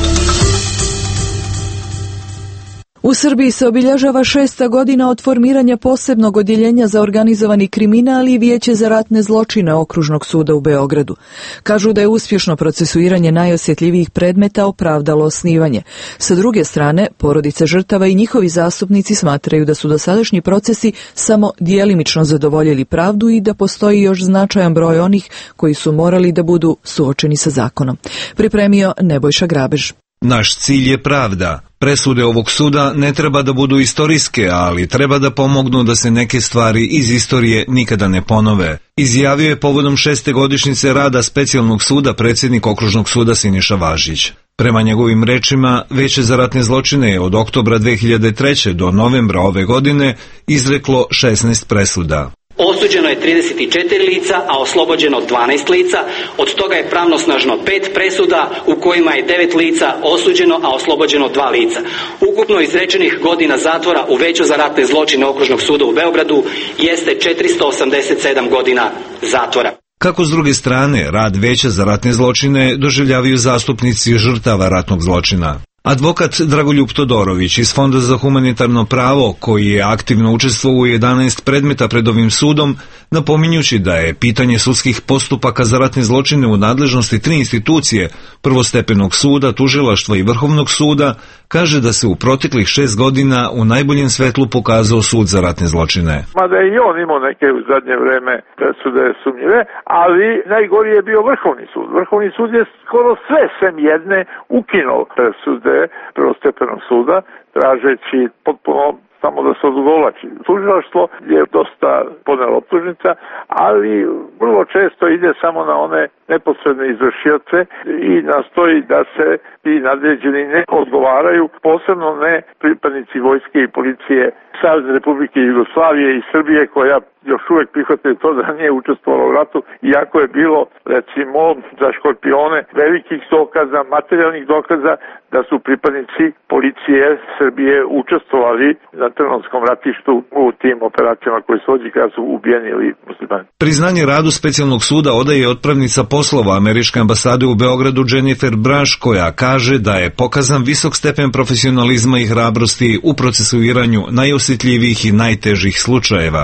U Srbiji se obilježava 6. godina od formiranja posebnog odjeljenja za organizovani kriminal i Vijeće za ratne zločine Okružnog suda u Beogradu. Kažu da je uspješno procesuiranje najosjetljivijih predmeta opravdalo osnivanje. Sa druge strane, porodice žrtava i njihovi zastupnici smatraju da su dosadašnji procesi samo djelimično zadovoljili pravdu i da postoji još značajan broj onih koji su morali da budu suočeni sa zakonom. Pripremio Nebojša Grabež. Naš cilj je pravda. Presude ovog suda ne treba da budu istorijske, ali treba da pomognu da se neke stvari iz istorije nikada ne ponove. Izjavio je povodom 6. godišnjice rada specijalnog suda predsjednik Okružnog suda Siniša Važić. Prema njegovim rečima, Vijeće za ratne zločine je od oktobra 2003. do novembra ove godine izreklo 16 presuda. Osuđeno je 34 lica, a oslobođeno 12 lica, od toga je pravnosnažno 5 presuda u kojima je 9 lica osuđeno, a oslobođeno 2 lica. Ukupno izrečenih godina zatvora u Vijeću za ratne zločine Okružnog suda u Beogradu jeste 487 godina zatvora. Kako s druge strane, rad Vijeća za ratne zločine doživljavaju zastupnici žrtava ratnog zločina. Advokat Dragoljub Todorović iz Fonda za humanitarno pravo, koji je aktivno učestvovao u 11 predmeta pred ovim sudom, napominjući da je pitanje sudskih postupaka za ratne zločine u nadležnosti 3 institucije, prvostepenog suda, tužilaštva i Vrhovnog suda, kaže da se u proteklih 6 godina u najboljem svetlu pokazao sud za ratne zločine. Mada je i on imao neke u zadnje vreme presude sumnjive, ali najgori je bio Vrhovni sud. Vrhovni sud je skoro sve sem jedne ukinuo presude prvostepenog suda, tražeći potpuno samo da se odugovlači. Tužilaštvo je dosta podnelo optužnica, ali vrlo često ide samo na one neposredne izvršioce i nastoji da se ti nadređeni ne odgovaraju, posebno ne pripadnici vojske i policije Savezne Republike Jugoslavije i Srbije, koja još uvek prihvataju to da nije učestvovala u ratu, iako je bilo, recimo, za Škorpione velikih dokaza, materijalnih dokaza da su pripadnici policije Srbije učestvovali na Trnovskom ratištu u tim operacijama koje su vođi kada su ubijeni ili muslimani. Priznanje radu specijalnog suda odaje otpravnica poslova američke ambasade u Beogradu Jennifer Braš, koja kaže da je pokazan visok stepen profesionalizma i hrabrosti u procesuiranju najosjetljivijih i najtežih slučajeva.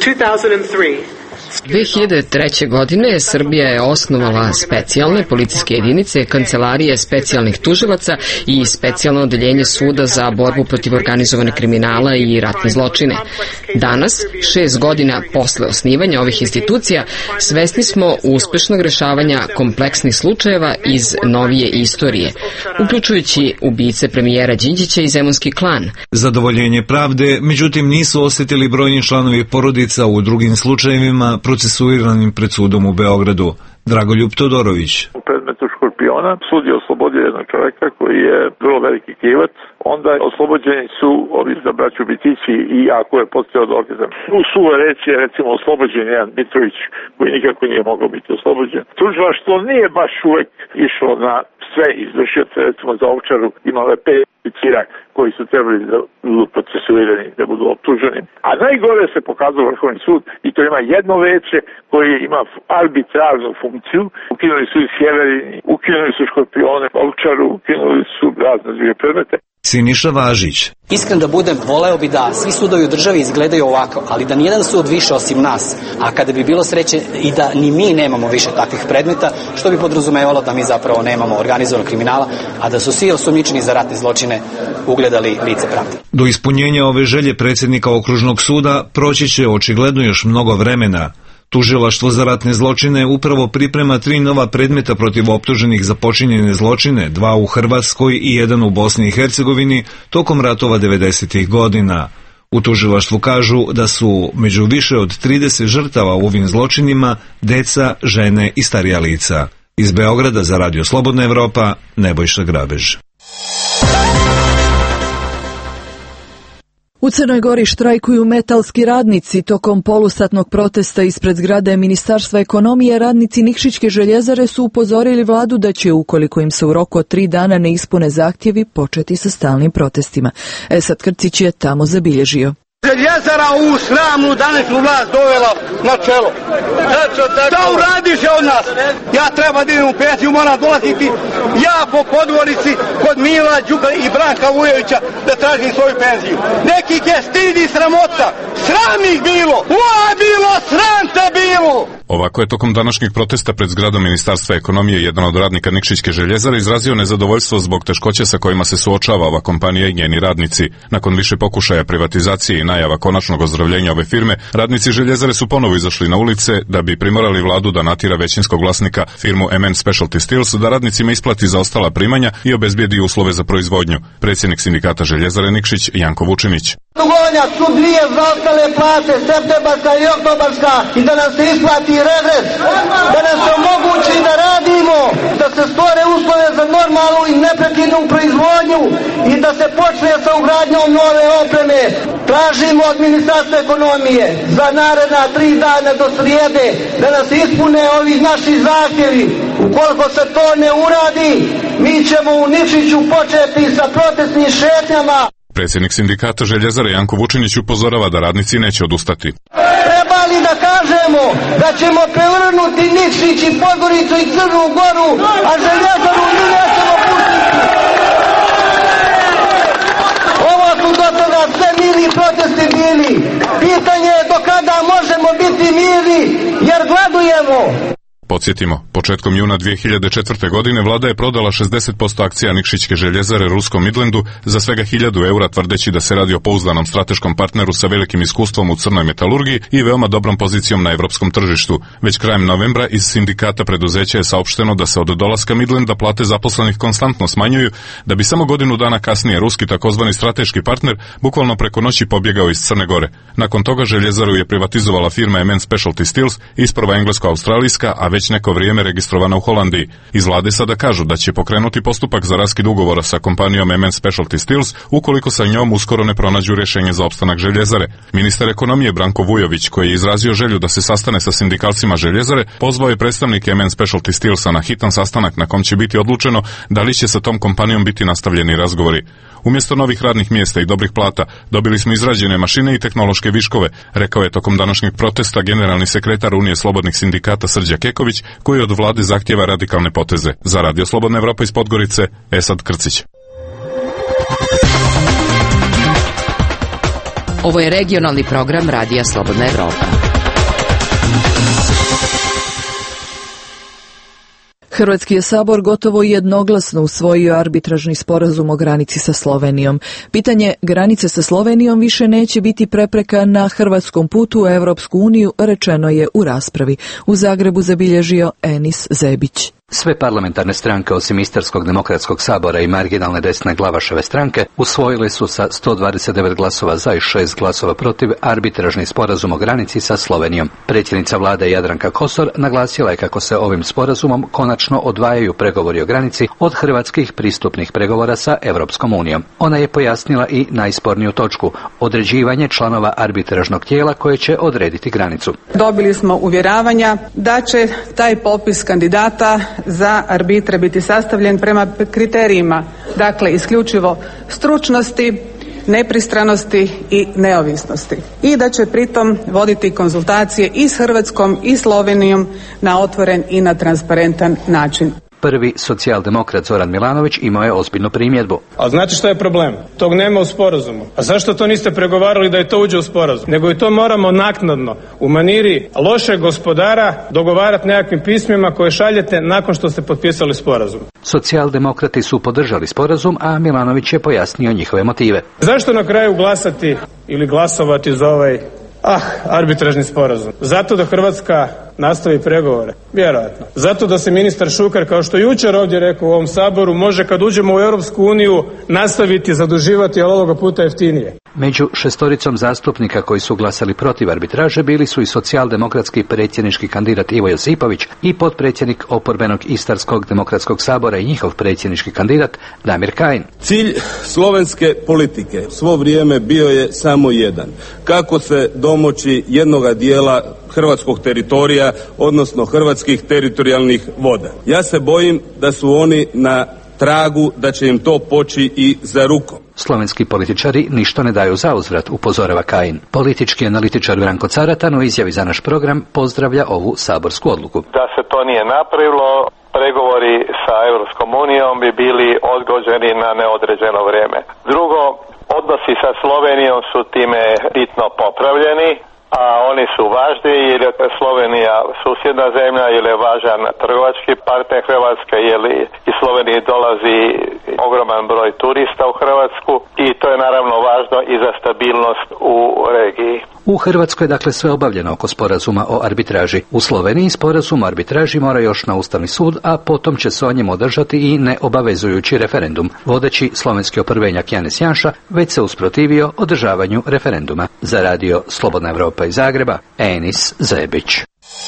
2003. godine Srbija je osnovala specijalne policijske jedinice, kancelarije specijalnih tužilaca i specijalno odeljenje suda za borbu protiv organizovane kriminala i ratne zločine. Danas, 6 godina posle osnivanja ovih institucija, svesni smo uspešnog rešavanja kompleksnih slučajeva iz novije istorije, uključujući ubice premijera Đinđića i Zemunski klan. Zadovoljenje pravde, međutim, nisu osjetili brojni članovi porodica u drugim slučajevima procesuiranim pred sudom u Beogradu. Dragoljub Todorović. U predmetu Škorpiona sud je oslobodio jednog čoveka koji je vrlo veliki krivac. Onda oslobođeni su ovi za braću Bitići i ako je postojao dokaza. U suve reći je recimo oslobođen jedan Mitrović koji nikako nije mogao biti oslobođen. Tužilaštvo nije baš uvek išlo na sve izvršioce, recimo za Ovčaru imale 5 oficira koji su trebali da budu procesuirani, da budu optuženi. A najgore se pokazao Vrhovni sud i to ima jedno veće koje ima arbitrarnu funkciju. Ukinuli su i Sjeverini, ukinuli su Škorpione, Ovčaru, ukinuli su razne druge predmete. Siniša Važić. Iskren da budem, voleo bi da svi sudovi u državi izgledaju ovako, ali da nijedan sud više osim nas, a kada bi bilo sreće i da ni mi nemamo više takvih predmeta, što bi podrazumevalo da mi zapravo nemamo organizovanog kriminala, a da su svi osumnjičeni za ratne zločine ugledali lice pravde. Do ispunjenja ove želje predsjednika okružnog suda proći će očigledno još mnogo vremena. Tužilaštvo za ratne zločine upravo priprema 3 nova predmeta protiv optuženih za počinjene zločine, 2 u Hrvatskoj i 1 u Bosni i Hercegovini, tokom ratova 90. godina. U tužilaštvu kažu da su među više od 30 žrtava u ovim zločinima deca, žene i starija lica. Iz Beograda za Radio Slobodna Evropa, Nebojša Grabež. U Crnoj Gori štrajkuju metalski radnici. Tokom polusatnog protesta ispred zgrade Ministarstva ekonomije radnici Nikšićke željezare su upozorili vladu da će, ukoliko im se u roku od 3 dana ne ispune zahtjevi, početi sa stalnim protestima. Esad Krcić je tamo zabilježio. Željezara u sramnu današnju vlast dovela na čelo. Šta uradiš od nas? Ja treba da idem u penziju, moram dolaziti ja po podvorici kod Mila Đuka i Branka Vujovića da tražim svoju penziju. Nekih je stid i sramota. Sram ih bilo! Bilo, sram te bilo! Ovako je tokom današnjeg protesta pred zgradom Ministarstva ekonomije jedan od radnika Nikšićke željezare izrazio nezadovoljstvo zbog teškoće sa kojima se suočava ova kompanija i njeni radnici. Nakon više pokušaja privatizacije i najava konačnog ozdravljenja ove firme, radnici željezare su ponovo izašli na ulice da bi primorali vladu da natira većinskog vlasnika firmu MN Specialty Steels da radnicima isplati zaostala primanja i obezbijedi uslove za proizvodnju. Predsjednik sindikata željezare Nikšić Janko Vučinić. Dugovanja su 2 zaostale plate, septembarska i oktobarska, i da nam se isplati regres, da nam se omogući da radimo, da se stvore uslove za normalnu i neprekidnu proizvodnju i da se počne sa ugradnjom nove opreme. Tražimo od Ministarstva ekonomije za naredna 3 dana do srijede da nas ispune ovi naši zahtjevi. Ukoliko se to ne uradi, mi ćemo u Nikšiću početi sa protestnim šetnjama. Predsjednik sindikata željezare Janko Vučinić upozorava da radnici neće odustati. Treba li da kažemo da ćemo prevrnuti Nikšić i Podgoricu i Crnu Goru, a željezaru mi nećemo pustiti? Ovo su do toga sve mirni protesti bili. Pitanje je do kada možemo biti mirni, jer gladujemo. Podsjetimo, početkom juna 2004. godine vlada je prodala 60% akcija Nikšićke željezare ruskom Midlandu za svega 1000 eura, tvrdeći da se radi o pouzdanom strateškom partneru sa velikim iskustvom u crnoj metalurgiji i veoma dobrom pozicijom na evropskom tržištu. Već krajem novembra iz sindikata preduzeća je saopšteno da se od dolaska Midlanda plate zaposlenih konstantno smanjuju, da bi samo godinu dana kasnije ruski takozvani strateški partner bukvalno preko noći pobjegao iz Crne Gore. Nakon toga željezaru je privatizovala firma MN Specialty Steels, isprva englesko-australijska, a već već neko vrijeme registrovana u Holandiji. Iz vlade sada kažu da će pokrenuti postupak za raskid ugovora sa kompanijom MN Specialty Steels ukoliko sa njom uskoro ne pronađu rješenje za opstanak željezare. Ministar ekonomije Branko Vujović, koji je izrazio želju da se sastane sa sindikalcima željezare, pozvao je predstavnike MN Specialty Steelsa na hitan sastanak na kom će biti odlučeno da li će sa tom kompanijom biti nastavljeni razgovori. Umjesto novih radnih mjesta i dobrih plata, dobili smo izrađene mašine i tehnološke viškove, rekao je tokom današnjeg protesta generalni sekretar Unije slobodnih sindikata Srđa Keković, koji od vlade zahtjeva radikalne poteze. Za Radio Slobodna Evropa iz Podgorice, Esad Krcić. Ovo je regionalni program Radija Slobodna Evropa. Hrvatski je sabor gotovo jednoglasno usvojio arbitražni sporazum o granici sa Slovenijom. Pitanje granice sa Slovenijom više neće biti prepreka na hrvatskom putu u Europsku uniju, rečeno je u raspravi. U Zagrebu zabilježio Enis Zebić. Sve parlamentarne stranke osim Istarskog demokratskog sabora i marginalne desne Glavaševe stranke usvojile su sa 129 glasova za i 6 glasova protiv arbitražni sporazum o granici sa Slovenijom. Predsjednica vlade Jadranka Kosor naglasila je kako se ovim sporazumom konačno odvajaju pregovori o granici od hrvatskih pristupnih pregovora sa Europskom unijom. Ona je pojasnila i najsporniju točku, određivanje članova arbitražnog tijela koje će odrediti granicu. Dobili smo uvjeravanja da će taj popis kandidata za arbitre biti sastavljen prema kriterijima, dakle isključivo stručnosti, nepristranosti i neovisnosti. I da će pritom voditi konzultacije i s Hrvatskom i Slovenijom na otvoren i na transparentan način. Prvi socijaldemokrat Zoran Milanović imao je ozbiljnu primjedbu. A znate što je problem? Tog nema u sporazumu. A zašto to niste pregovarali da je to uđe u sporazum? Nego i to moramo naknadno, u maniri lošeg gospodara, dogovarati nekakvim pismima koje šaljete nakon što ste potpisali sporazum. Socijaldemokrati su podržali sporazum, a Milanović je pojasnio njihove motive. Zašto na kraju glasati ili glasovati za ovaj arbitražni sporazum? Zato da Hrvatska nastavi pregovore? Vjerojatno. Zato da se ministar Šuker, kao što jučer ovdje rekao u ovom Saboru, može kad uđemo u Europsku uniju nastaviti zaduživati, ali ovoga puta jeftinije. Među 6 zastupnika koji su glasali protiv arbitraže bili su i socijaldemokratski predsjednički kandidat Ivo Josipović i potpredsjednik oporbenog Istarskog demokratskog sabora i njihov predsjednički kandidat Damir Kajin. Cilj slovenske politike svo vrijeme bio je samo jedan. Kako se domoći jednoga dijela hrvatskog teritorija, odnosno hrvatskih teritorijalnih voda. Ja se bojim da su oni na tragu, da će im to poći i za rukom. Slovenski političari ništa ne daju zauzvrat, upozorava Kajin. Politički analitičar Branko Caratan u izjavi za naš program pozdravlja ovu saborsku odluku. Da se to nije napravilo, pregovori sa Europskom unijom bi bili odgođeni na neodređeno vrijeme. Drugo, odnosi sa Slovenijom su time bitno popravljeni, a oni su važni jer je Slovenija susjedna zemlja, jer je važan trgovački partner Hrvatske, jer iz Slovenije dolazi ogroman broj turista u Hrvatsku i to je naravno važno i za stabilnost u regiji. U Hrvatskoj je dakle sve obavljeno oko sporazuma o arbitraži. U Sloveniji sporazum o arbitraži mora još na Ustavni sud, a potom će se o njemu održati i neobavezujući referendum. Vodeći slovenski oprvenjak Janez Janša već se usprotivio održavanju referenduma. Za Radio Slobodna Evropa iz Zagreba, Enis Zebić.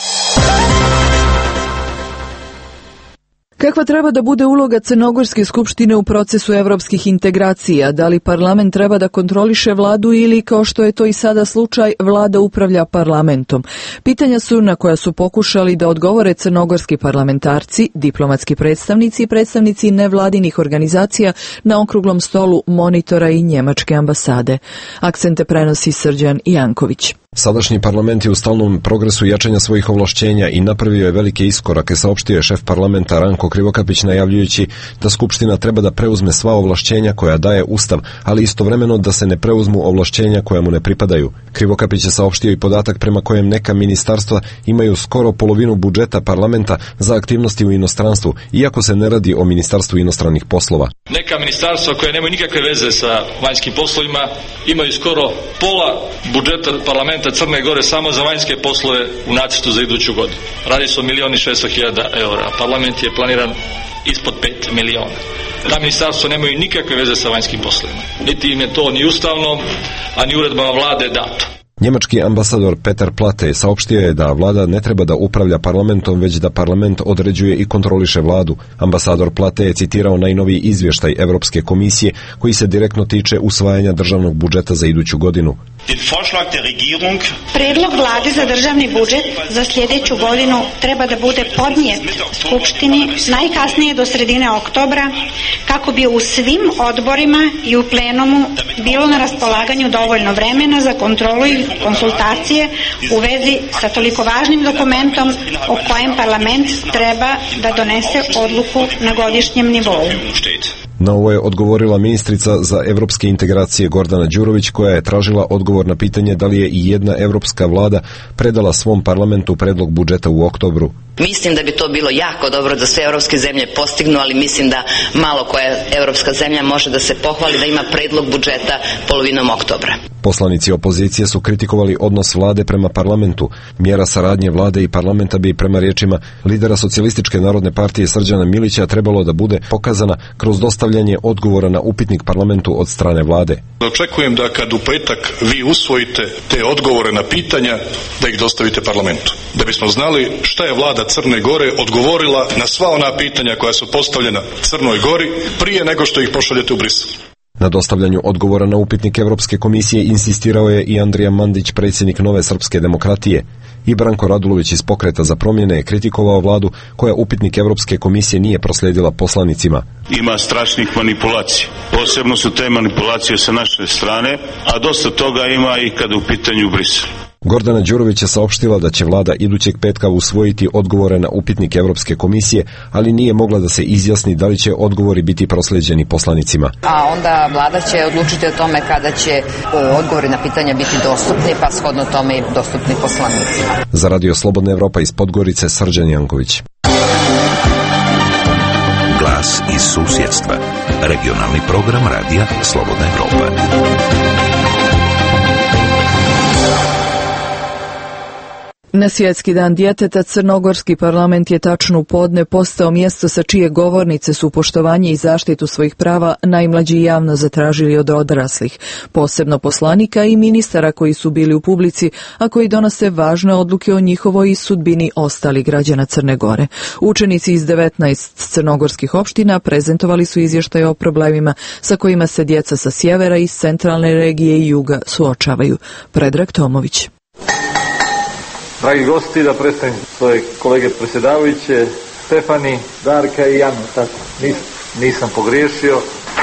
Kakva treba da bude uloga Crnogorske skupštine u procesu evropskih integracija? Da li parlament treba da kontroliše vladu ili, kao što je to i sada slučaj, vlada upravlja parlamentom? Pitanja su na koja su pokušali da odgovore crnogorski parlamentarci, diplomatski predstavnici i predstavnici nevladinih organizacija na okruglom stolu Monitora i Njemačke ambasade. Akcente prenosi Srđan Janković. Sadašnji parlament je u stalnom progresu jačanja svojih ovlašćenja i napravio je velike iskorake, saopštio je šef parlamenta Ranko Krivokapić najavljujući da Skupština treba da preuzme sva ovlašćenja koja daje Ustav, ali istovremeno da se ne preuzmu ovlašćenja koja mu ne pripadaju. Krivokapić je saopštio i podatak prema kojem neka ministarstva imaju skoro polovinu budžeta parlamenta za aktivnosti u inostranstvu, iako se ne radi o Ministarstvu inostranih poslova. Neka ministarstva koja nemaju nikakve veze sa vanjskim poslovima imaju skoro pola budžeta parlamenta Crne Gore samo za vanjske poslove u nacrtu za iduću godinu. Radi se o 1.600.000 eura. Parlament je planiran ispod 5 miliona. Ta ministarstva nemaju nikakve veze sa vanjskim poslovima. Niti im je to ni ustavno, a ni uredbama vlade dato. Njemački ambasador Peter Plate saopštio je da vlada ne treba da upravlja parlamentom, već da parlament određuje i kontroliše vladu. Ambasador Plate je citirao najnoviji izvještaj Evropske komisije koji se direktno tiče usvajanja državnog budžeta za iduću godinu. Predlog vlade za državni budžet za sljedeću godinu treba da bude podnijet Skupštini najkasnije do sredine oktobra kako bi u svim odborima i u plenumu bilo na raspolaganju dovoljno vremena za kontrolu i konsultacije u vezi sa toliko važnim dokumentom o kojem parlament treba da donese odluku na godišnjem nivou. Na ovo je odgovorila ministrica za evropske integracije Gordana Đurović, koja je tražila odgovor na pitanje da li je i jedna evropska vlada predala svom parlamentu predlog budžeta u oktobru. Mislim da bi to bilo jako dobro da sve evropske zemlje postignu, ali mislim da malo koja evropska zemlja može da se pohvali da ima predlog budžeta polovinom oktobra. Poslanici opozicije su kritikovali odnos vlade prema parlamentu. Mjera saradnje vlade i parlamenta bi prema riječima lidera Socijalističke narodne partije Srđana Milića trebalo da bude pokazana kroz dostavljanje odgovora na upitnik parlamentu od strane vlade. Očekujem da kad u petak vi usvojite te odgovore na pitanja, da ih dostavite parlamentu. Da bismo znali šta je vlada Crne Gore odgovorila na sva ona pitanja koja su postavljena Crnoj Gori prije nego što ih pošaljete u Brisel. Na dostavljanju odgovora na upitnik Evropske komisije insistirao je i Andrija Mandić, predsjednik Nove srpske demokratije. I Branko Radulović iz Pokreta za promjene je kritikovao vladu koja upitnik Evropske komisije nije proslijedila poslanicima. Ima strašnih manipulacija. Posebno su te manipulacije sa naše strane, a dosta toga ima i kada u pitanju Brisel. Gordana Đurović je saopštila da će vlada idućeg petka usvojiti odgovore na upitnik Evropske komisije, ali nije mogla da se izjasni da li će odgovori biti proslijeđeni poslanicima. A onda vlada će odlučiti o tome kada će odgovori na pitanja biti dostupni, pa shodno tome i dostupni poslanicima. Za Radio Slobodna Evropa iz Podgorice, Srđan Janković. Glas iz susjedstva. Regionalni program Radija Slobodna Evropa. Na Svjetski dan djeteta Crnogorski parlament je tačno u podne postao mjesto sa čije govornice su poštovanje i zaštitu svojih prava najmlađi javno zatražili od odraslih, posebno poslanika i ministara koji su bili u publici, a koji donose važne odluke o njihovoj sudbini ostalih građana Crne Gore. Učenici iz 19 crnogorskih opština prezentovali su izvještaje o problemima sa kojima se djeca sa sjevera i centralne regije i juga suočavaju. Predrag Tomović. Dragi gosti, da predstavim svoje kolege predsjedavajuće, Stefani, Darka i Janu, tako, nisam pogriješio.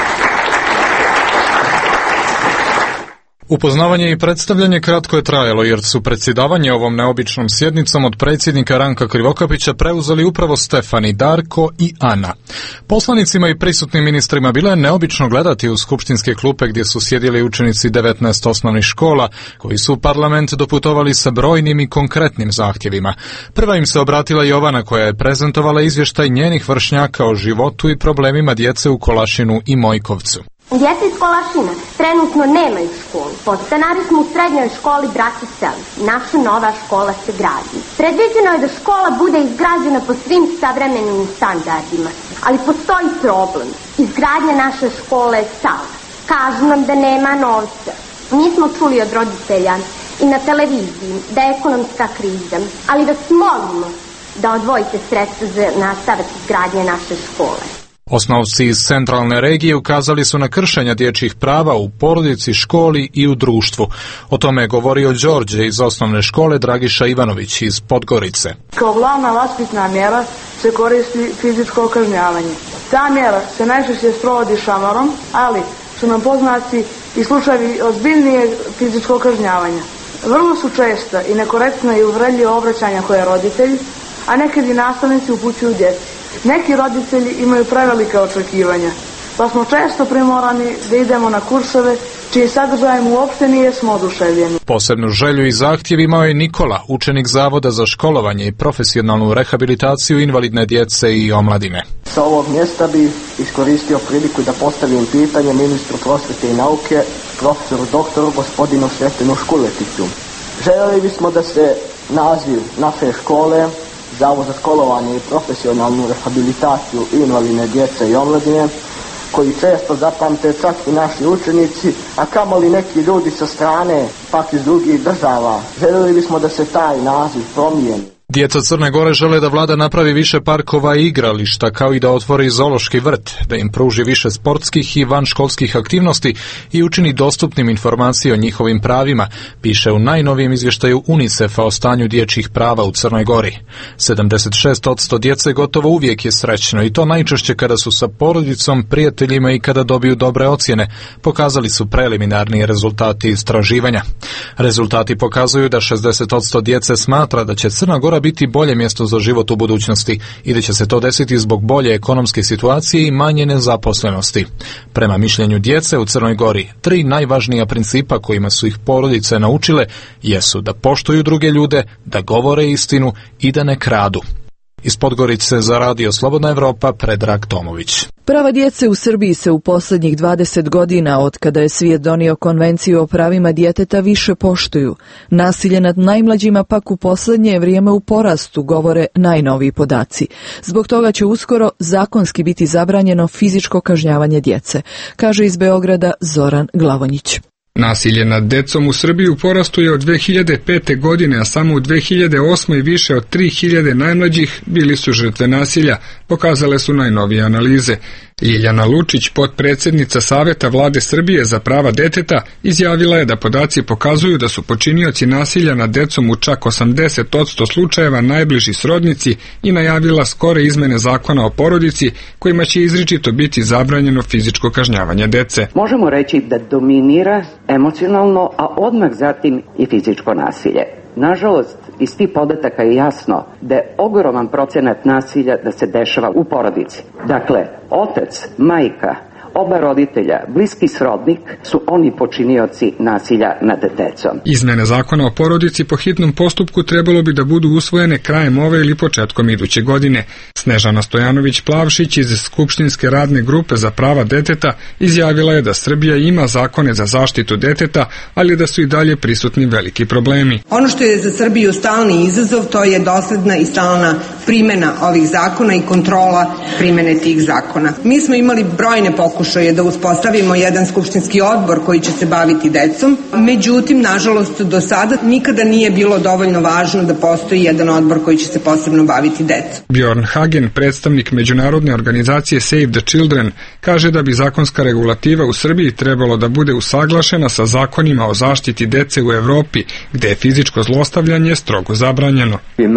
Upoznavanje i predstavljanje kratko je trajalo jer su predsjedavanje ovom neobičnom sjednicom od predsjednika Ranka Krivokapića preuzeli upravo Stefani, Darko i Ana. Poslanicima i prisutnim ministrima bilo je neobično gledati u skupštinske klupe gdje su sjedili učenici 19 osnovnih škola koji su u parlament doputovali sa brojnim i konkretnim zahtjevima. Prva im se obratila Jovana koja je prezentovala izvještaj njenih vršnjaka o životu i problemima djece u Kolašinu i Mojkovcu. Djeca iz Kolašina trenutno nemaju školu. Podstanari smo u srednjoj školi Braći Seli. Naša nova škola se gradi. Predviđeno je da škola bude izgrađena po svim savremenim standardima. Ali postoji problem. Izgradnja naše škole je stala. Kažu nam da nema novca. Mi smo čuli od roditelja i na televiziji da je ekonomska kriza. Ali vas molimo da odvojite sredstva za nastavak izgradnje naše škole. Osnovci iz centralne regije ukazali su na kršenja dječjih prava u porodici, školi i u društvu. O tome je govorio Đorđe iz osnovne škole Dragiša Ivanović iz Podgorice. Kao glavna vaspitna mjera se koristi fizičko kažnjavanje. Ta mjera se najčešće sprovodi šamarom, ali su nam poznati i slučajevi ozbiljnijeg fizičkog kažnjavanja. Vrlo su česta i nekorektna i uvredljiva obraćanja koje roditelji, a nekad i nastavnici upućuju djeci. Neki roditelji imaju prevelike očekivanja, pa smo često primorani da idemo na kurseve čiji sadržajem uopšte nijesmo oduševljeni. Posebnu želju i zahtjev imao je Nikola, učenik Zavoda za školovanje i profesionalnu rehabilitaciju invalidne djece i omladine. Sa ovog mjesta bi iskoristio priliku da postavim pitanje ministru prosvjete i nauke, profesoru doktoru gospodinu Sretenu Škuletiću. Željeli bismo da se naziv naše škole, Zavod za školovanje i profesionalnu rehabilitaciju invalidne djece i omladine, koji često zapamte čak i naši učenici, a kamoli neki ljudi sa strane, pak iz drugih država. Željeli bismo da se taj naziv promijeni. Djeca Crne Gore žele da vlada napravi više parkova i igrališta, kao i da otvori zoološki vrt, da im pruži više sportskih i vanškolskih aktivnosti i učini dostupnim informacije o njihovim pravima, piše u najnovijem izvještaju UNICEF-a o stanju dječjih prava u Crnoj Gori. 76% djece gotovo uvijek je srećno i to najčešće kada su sa porodicom, prijateljima i kada dobiju dobre ocjene, pokazali su preliminarni rezultati istraživanja. Rezultati pokazuju da 60% djece smatra da će Crna Gora biti bolje mjesto za život u budućnosti i da će se to desiti zbog bolje ekonomske situacije i manje nezaposlenosti. Prema mišljenju djece u Crnoj Gori, 3 najvažnija principa kojima su ih porodice naučile jesu da poštuju druge ljude, da govore istinu i da ne kradu. Iz Podgorice za Radio Slobodna Evropa, Predrag Tomović. Prava djece u Srbiji se u posljednjih 20 godina, od kada je svijet donio konvenciju o pravima djeteta, više poštuju. Nasilje nad najmlađima pak u posljednje vrijeme u porastu, govore najnoviji podaci. Zbog toga će uskoro zakonski biti zabranjeno fizičko kažnjavanje djece, kaže iz Beograda Zoran Glavonjić. Nasilje nad decom u Srbiji u porastu je od 2005. godine, a samo u 2008. više od 3000 najmlađih bili su žrtve nasilja, pokazale su najnovije analize. Ljiljana Lučić, potpredsjednica Saveta Vlade Srbije za prava deteta, izjavila je da podaci pokazuju da su počinioci nasilja nad decom u čak 80% slučajeva najbliži srodnici i najavila skore izmene zakona o porodici kojima će izričito biti zabranjeno fizičko kažnjavanje dece. Možemo reći da dominira emocionalno, a odmah zatim i fizičko nasilje. Nažalost, iz tih podataka je jasno da je ogroman procenat nasilja da se dešava u porodici. Dakle, otac, majka, oba roditelja, bliski srodnik su oni počinioci nasilja nad decom. Izmene zakona o porodici po hitnom postupku trebalo bi da budu usvojene krajem ove ili početkom iduće godine. Snežana Stojanović-Plavšić iz Skupštinske radne grupe za prava deteta izjavila je da Srbija ima zakone za zaštitu deteta, ali da su i dalje prisutni veliki problemi. Ono što je za Srbiju stalni izazov, to je dosledna i stalna primjena ovih zakona i kontrola primjene tih zakona. Mi smo imali brojne pokušaje da uspostavimo jedan skupštinski odbor koji će se baviti decom. Međutim, nažalost, do sada nikada nije bilo dovoljno važno da postoji jedan odbor koji će se posebno baviti decom. Bjorn Hagen, predstavnik međunarodne organizacije Save the Children, kaže da bi zakonska regulativa u Srbiji trebalo da bude usaglašena sa zakonima o zaštiti dece u Evropi, gde je fizičko zlostavljanje strogo zabranjeno.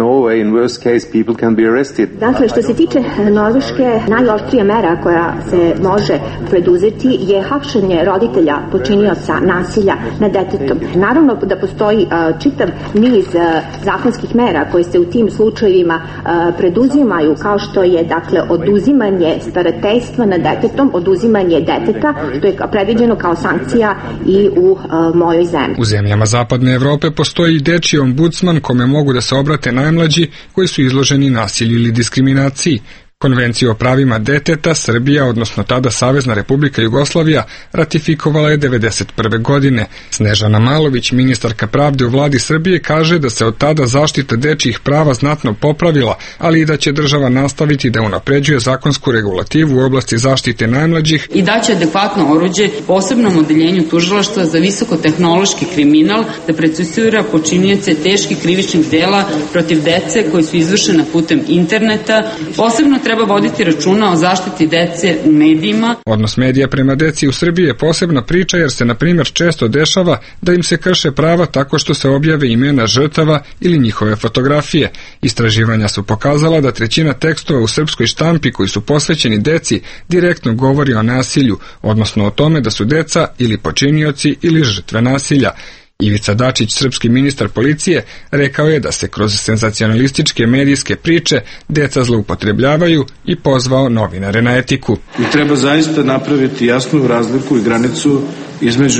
Dakle, što se tiče Norveške, najoštrija mera koja se može preduzeti je hapšenje roditelja počinioca nasilja nad detetom. Naravno da postoji čitav niz zakonskih mera koje se u tim slučajevima preduzimaju, kao što je dakle oduzimanje starateljstva nad detetom, oduzimanje deteta, što je predviđeno kao sankcija i u mojoj zemlji. U zemljama zapadne Evrope postoji i dečji ombudsman kome mogu da se obrate najmlađi koji su izloženi nasilju ili diskriminaciji. Konvenciju o pravima deteta Srbija, odnosno tada Savezna Republika Jugoslavija, ratifikovala je 1991. godine. Snežana Malović, ministarka pravde u vladi Srbije, kaže da se od tada zaštita dečjih prava znatno popravila, ali i da će država nastaviti da unapređuje zakonsku regulativu u oblasti zaštite najmlađih i da će adekvatno oruđe posebnom odeljenju tužilaštva za visokotehnološki kriminal da procesuira počinioce teških krivičnih dela protiv dece koji su izvršena putem interneta. Posebno treba voditi računa o zaštiti dece u medijima. Odnos medija prema deci u Srbiji je posebna priča jer se, na primjer, često dešava da im se krše prava tako što se objave imena žrtava ili njihove fotografije. Istraživanja su pokazala da 1/3 tekstova u srpskoj štampi koji su posvećeni deci direktno govori o nasilju, odnosno o tome da su deca ili počinioci ili žrtve nasilja. Ivica Dačić, srpski ministar policije, rekao je da se kroz senzacionalističke medijske priče deca zloupotrebljavaju i pozvao novinare na etiku. I treba zaista napraviti jasnu razliku i granicu između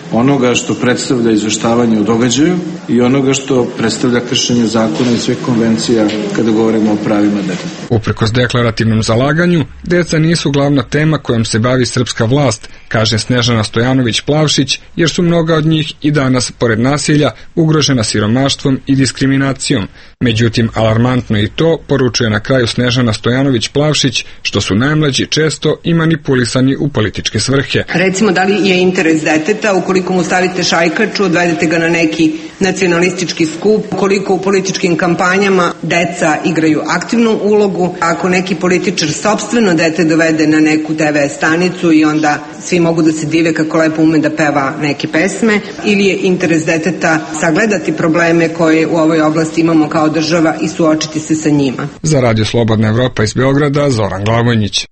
onoga što predstavlja izveštavanje o događaju i onoga što predstavlja kršenje zakona i svih konvencija kada govorimo o pravima deteta. Uprkos deklarativnom zalaganju, deca nisu glavna tema kojom se bavi srpska vlast, kaže Snežana Stojanović-Plavšić, jer su mnoga od njih i danas, pored nasilja, ugrožena siromaštvom i diskriminacijom. Međutim, alarmantno i to, poručuje na kraju Snežana Stojanović-Plavšić, što su najmlađi često i manipulisani u političke svrhe. Recimo, da li je interes deteta, ukoliko mu stavite šajkaču, odvedete ga na neki nacionalistički skup, ukoliko u političkim kampanjama deca igraju aktivnu ulogu, ako neki političar sopstveno dete dovede na neku TV stanicu i onda svi mogu da se dive kako lepo ume da peva neke pesme, ili je interes deteta sagledati probleme koje u ovoj oblasti imamo kao država i suočiti se sa njima. Za Radio Slobodna Evropa iz Beograda, Zoran Glavonjić.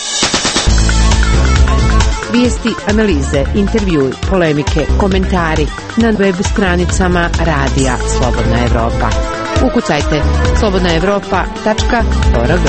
Vijesti, analize, intervjui, polemike, komentari na web stranicama Radija Slobodna Evropa. Ukucajte slobodnaevropa.org.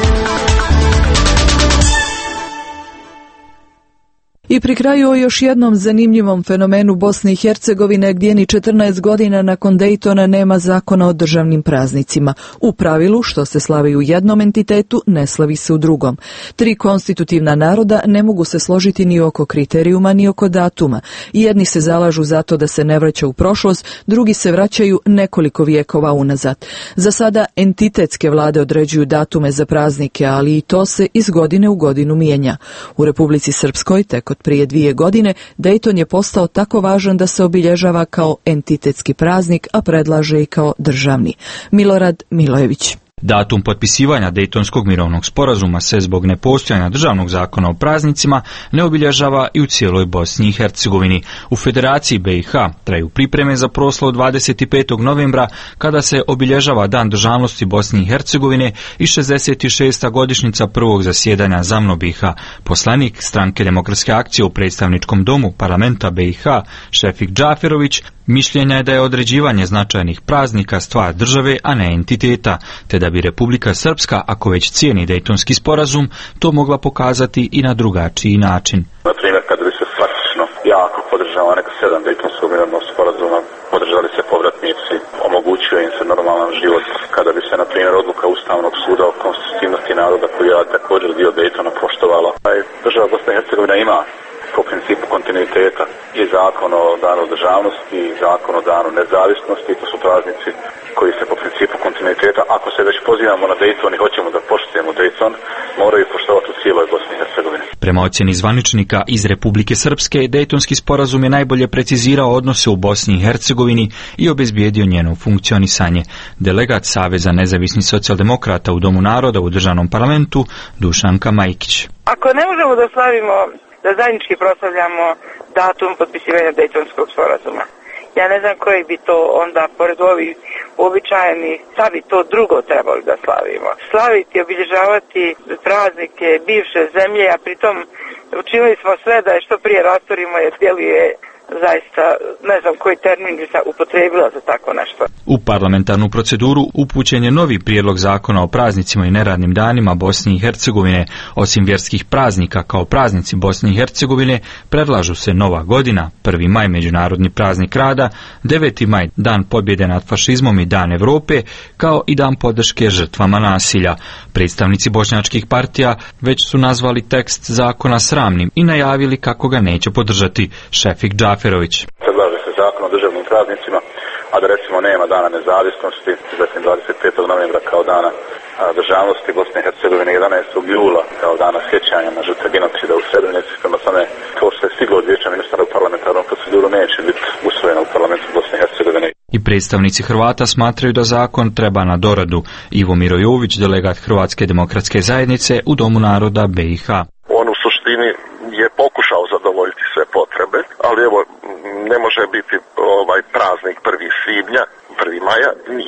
I pri kraju o još jednom zanimljivom fenomenu Bosne i Hercegovine, gdje ni 14 godina nakon Dejtona nema zakona o državnim praznicima. U pravilu, što se slavi u jednom entitetu, ne slavi se u drugom. 3 konstitutivna naroda ne mogu se složiti ni oko kriterijuma, ni oko datuma. Jedni se zalažu za to da se ne vraća u prošlost, drugi se vraćaju nekoliko vijekova unazad. Za sada entitetske vlade određuju datume za praznike, ali i to se iz godine u godinu mijenja. U Republici Srpskoj, tek od prije 2 godine, Dejton je postao tako važan da se obilježava kao entitetski praznik, a predlaže i kao državni. Milorad Milojević. Datum potpisivanja Dejtonskog mirovnog sporazuma se zbog nepostojanja državnog zakona o praznicima ne obilježava i u cijeloj Bosni i Hercegovini. U Federaciji BiH traju pripreme za proslavu 25. novembra kada se obilježava Dan državnosti Bosne i Hercegovine i 66. godišnjica prvog zasjedanja ZAMNO BiH. Poslanik Stranke demokratske akcije u predstavničkom domu parlamenta BiH Šefik Džaferović mišljenja je da je određivanje značajnih praznika stvar države, a ne entiteta, te da bi Republika Srpska, ako već cijeni Dejtonski sporazum, to mogla pokazati i na drugačiji način. Na primjer, kada bi se praktično jako podržava neka 7 Dejtonskog mirovnog sporazuma, podržali se povratnici, omogućio im se normalan život. Kada bi se, na primjer, odluka Ustavnog suda o konstitutivnosti naroda, koji je također dio Dejtona, poštovala. Država Bosna i Hercegovina ima po principu kontinuiteta i zakon o danu državnosti i zakon o danu nezavisnosti. To su praznici koji se po principu kontinuiteta, ako se već pozivamo na Dejton i hoćemo da poštujemo Dejton, moraju poštovati u cijeloj Bosni i Hercegovini. Prema ocjeni zvaničnika iz Republike Srpske, Dejtonski sporazum je najbolje precizirao odnose u Bosni i Hercegovini i obezbijedio njeno funkcionisanje. Delegat Saveza nezavisnih socijaldemokrata u Domu naroda u državnom parlamentu Dušanka Majkić. Ako ne možemo da slavimo da zajednički proslavljamo datum potpisivanja Dejtonskog sporazuma, ja ne znam koji bi to onda, pored ovih uobičajenih, šta bi to drugo trebali da slavimo. Slaviti, obilježavati praznike bivše zemlje, a pritom učinili smo sve da je što prije rastorimo, jer djeluje zaista, ne znam koji termin bi se upotrijebila za tako nešto. U parlamentarnu proceduru upućen je novi prijedlog zakona o praznicima i neradnim danima Bosne i Hercegovine. Osim vjerskih praznika kao praznici Bosne i Hercegovine, predlažu se Nova godina, 1. maj međunarodni praznik rada, 9. maj dan pobjede nad fašizmom i dan Europe, kao i dan podrške žrtvama nasilja. Predstavnici bošnjačkih partija već su nazvali tekst zakona sramnim i najavili kako ga neće podržati. Šefik Džaferović. Predlaže se zakon o državnim praznicima, a da recimo nema dana nezavisnosti, zatim 25. novembra kao dana državnosti Bosne i Hercegovine, 11. jula kao dana sjećanja na žrtve genocida u Srebrenici. Prema tome, to se stiglo od vijeća ministara u parlamentarnom proceduru, neće biti usvojeno u parlamentu Bosne i Hercegovine. I predstavnici Hrvata smatraju da zakon treba na doradu. Ivo Mirojović, delegat Hrvatske demokratske zajednice u Domu naroda BiH. On u suštini je pokušao zadovoljiti sve potrebe, ali evo ne može biti praznik 1. svibnja, 1. maja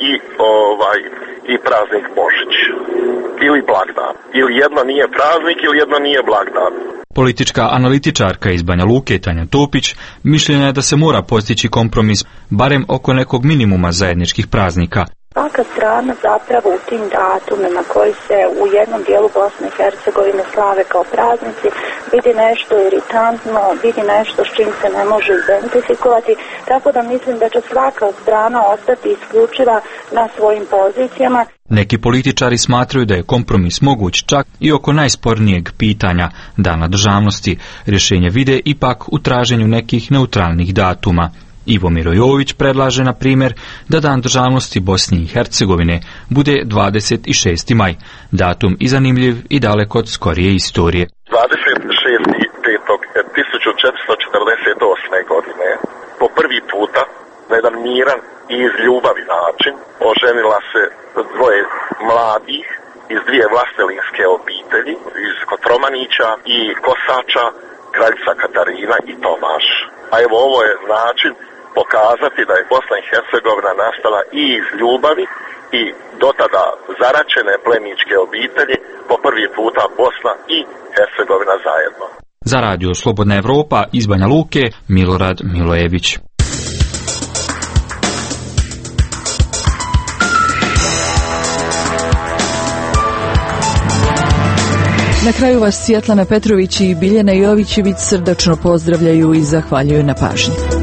i praznik Božić ili blagdan. Ili jedno nije praznik ili jedno nije blagdan. Politička analitičarka iz Banja Luke Tanja Topić mišljenja je da se mora postići kompromis barem oko nekog minimuma zajedničkih praznika. Svaka strana zapravo u tim datumima koji se u jednom dijelu Bosne i Hercegovine slave kao praznici vidi nešto iritantno, vidi nešto s čim se ne može identifikovati, tako da mislim da će svaka strana ostati isključiva na svojim pozicijama. Neki političari smatraju da je kompromis moguć čak i oko najspornijeg pitanja Dana državnosti. Rješenje vide ipak u traženju nekih neutralnih datuma. Ivo Mirojović predlaže, na primjer, da Dan državnosti Bosne i Hercegovine bude 26. maj, datum i zanimljiv i daleko od skorije istorije. 26.5.1448. godine po prvi puta na jedan miran i iz ljubavi način oženila se dvoje mladih iz dvije vlastelinske obitelji, iz Kotromanića i Kosača, kraljica Katarina i Tomaš. A evo ovo je način pokazati da je Bosna i Hercegovina nastala i iz ljubavi i dotada zaračene plemičke obitelji po prvi puta Bosna i Hercegovina zajedno. Za radio Slobodna Evropa iz Banja Luke, Milorad Milojević. Na kraju vas Svjetlana Petrović i Biljana Jovićević srdačno pozdravljaju i zahvaljuju na pažnji.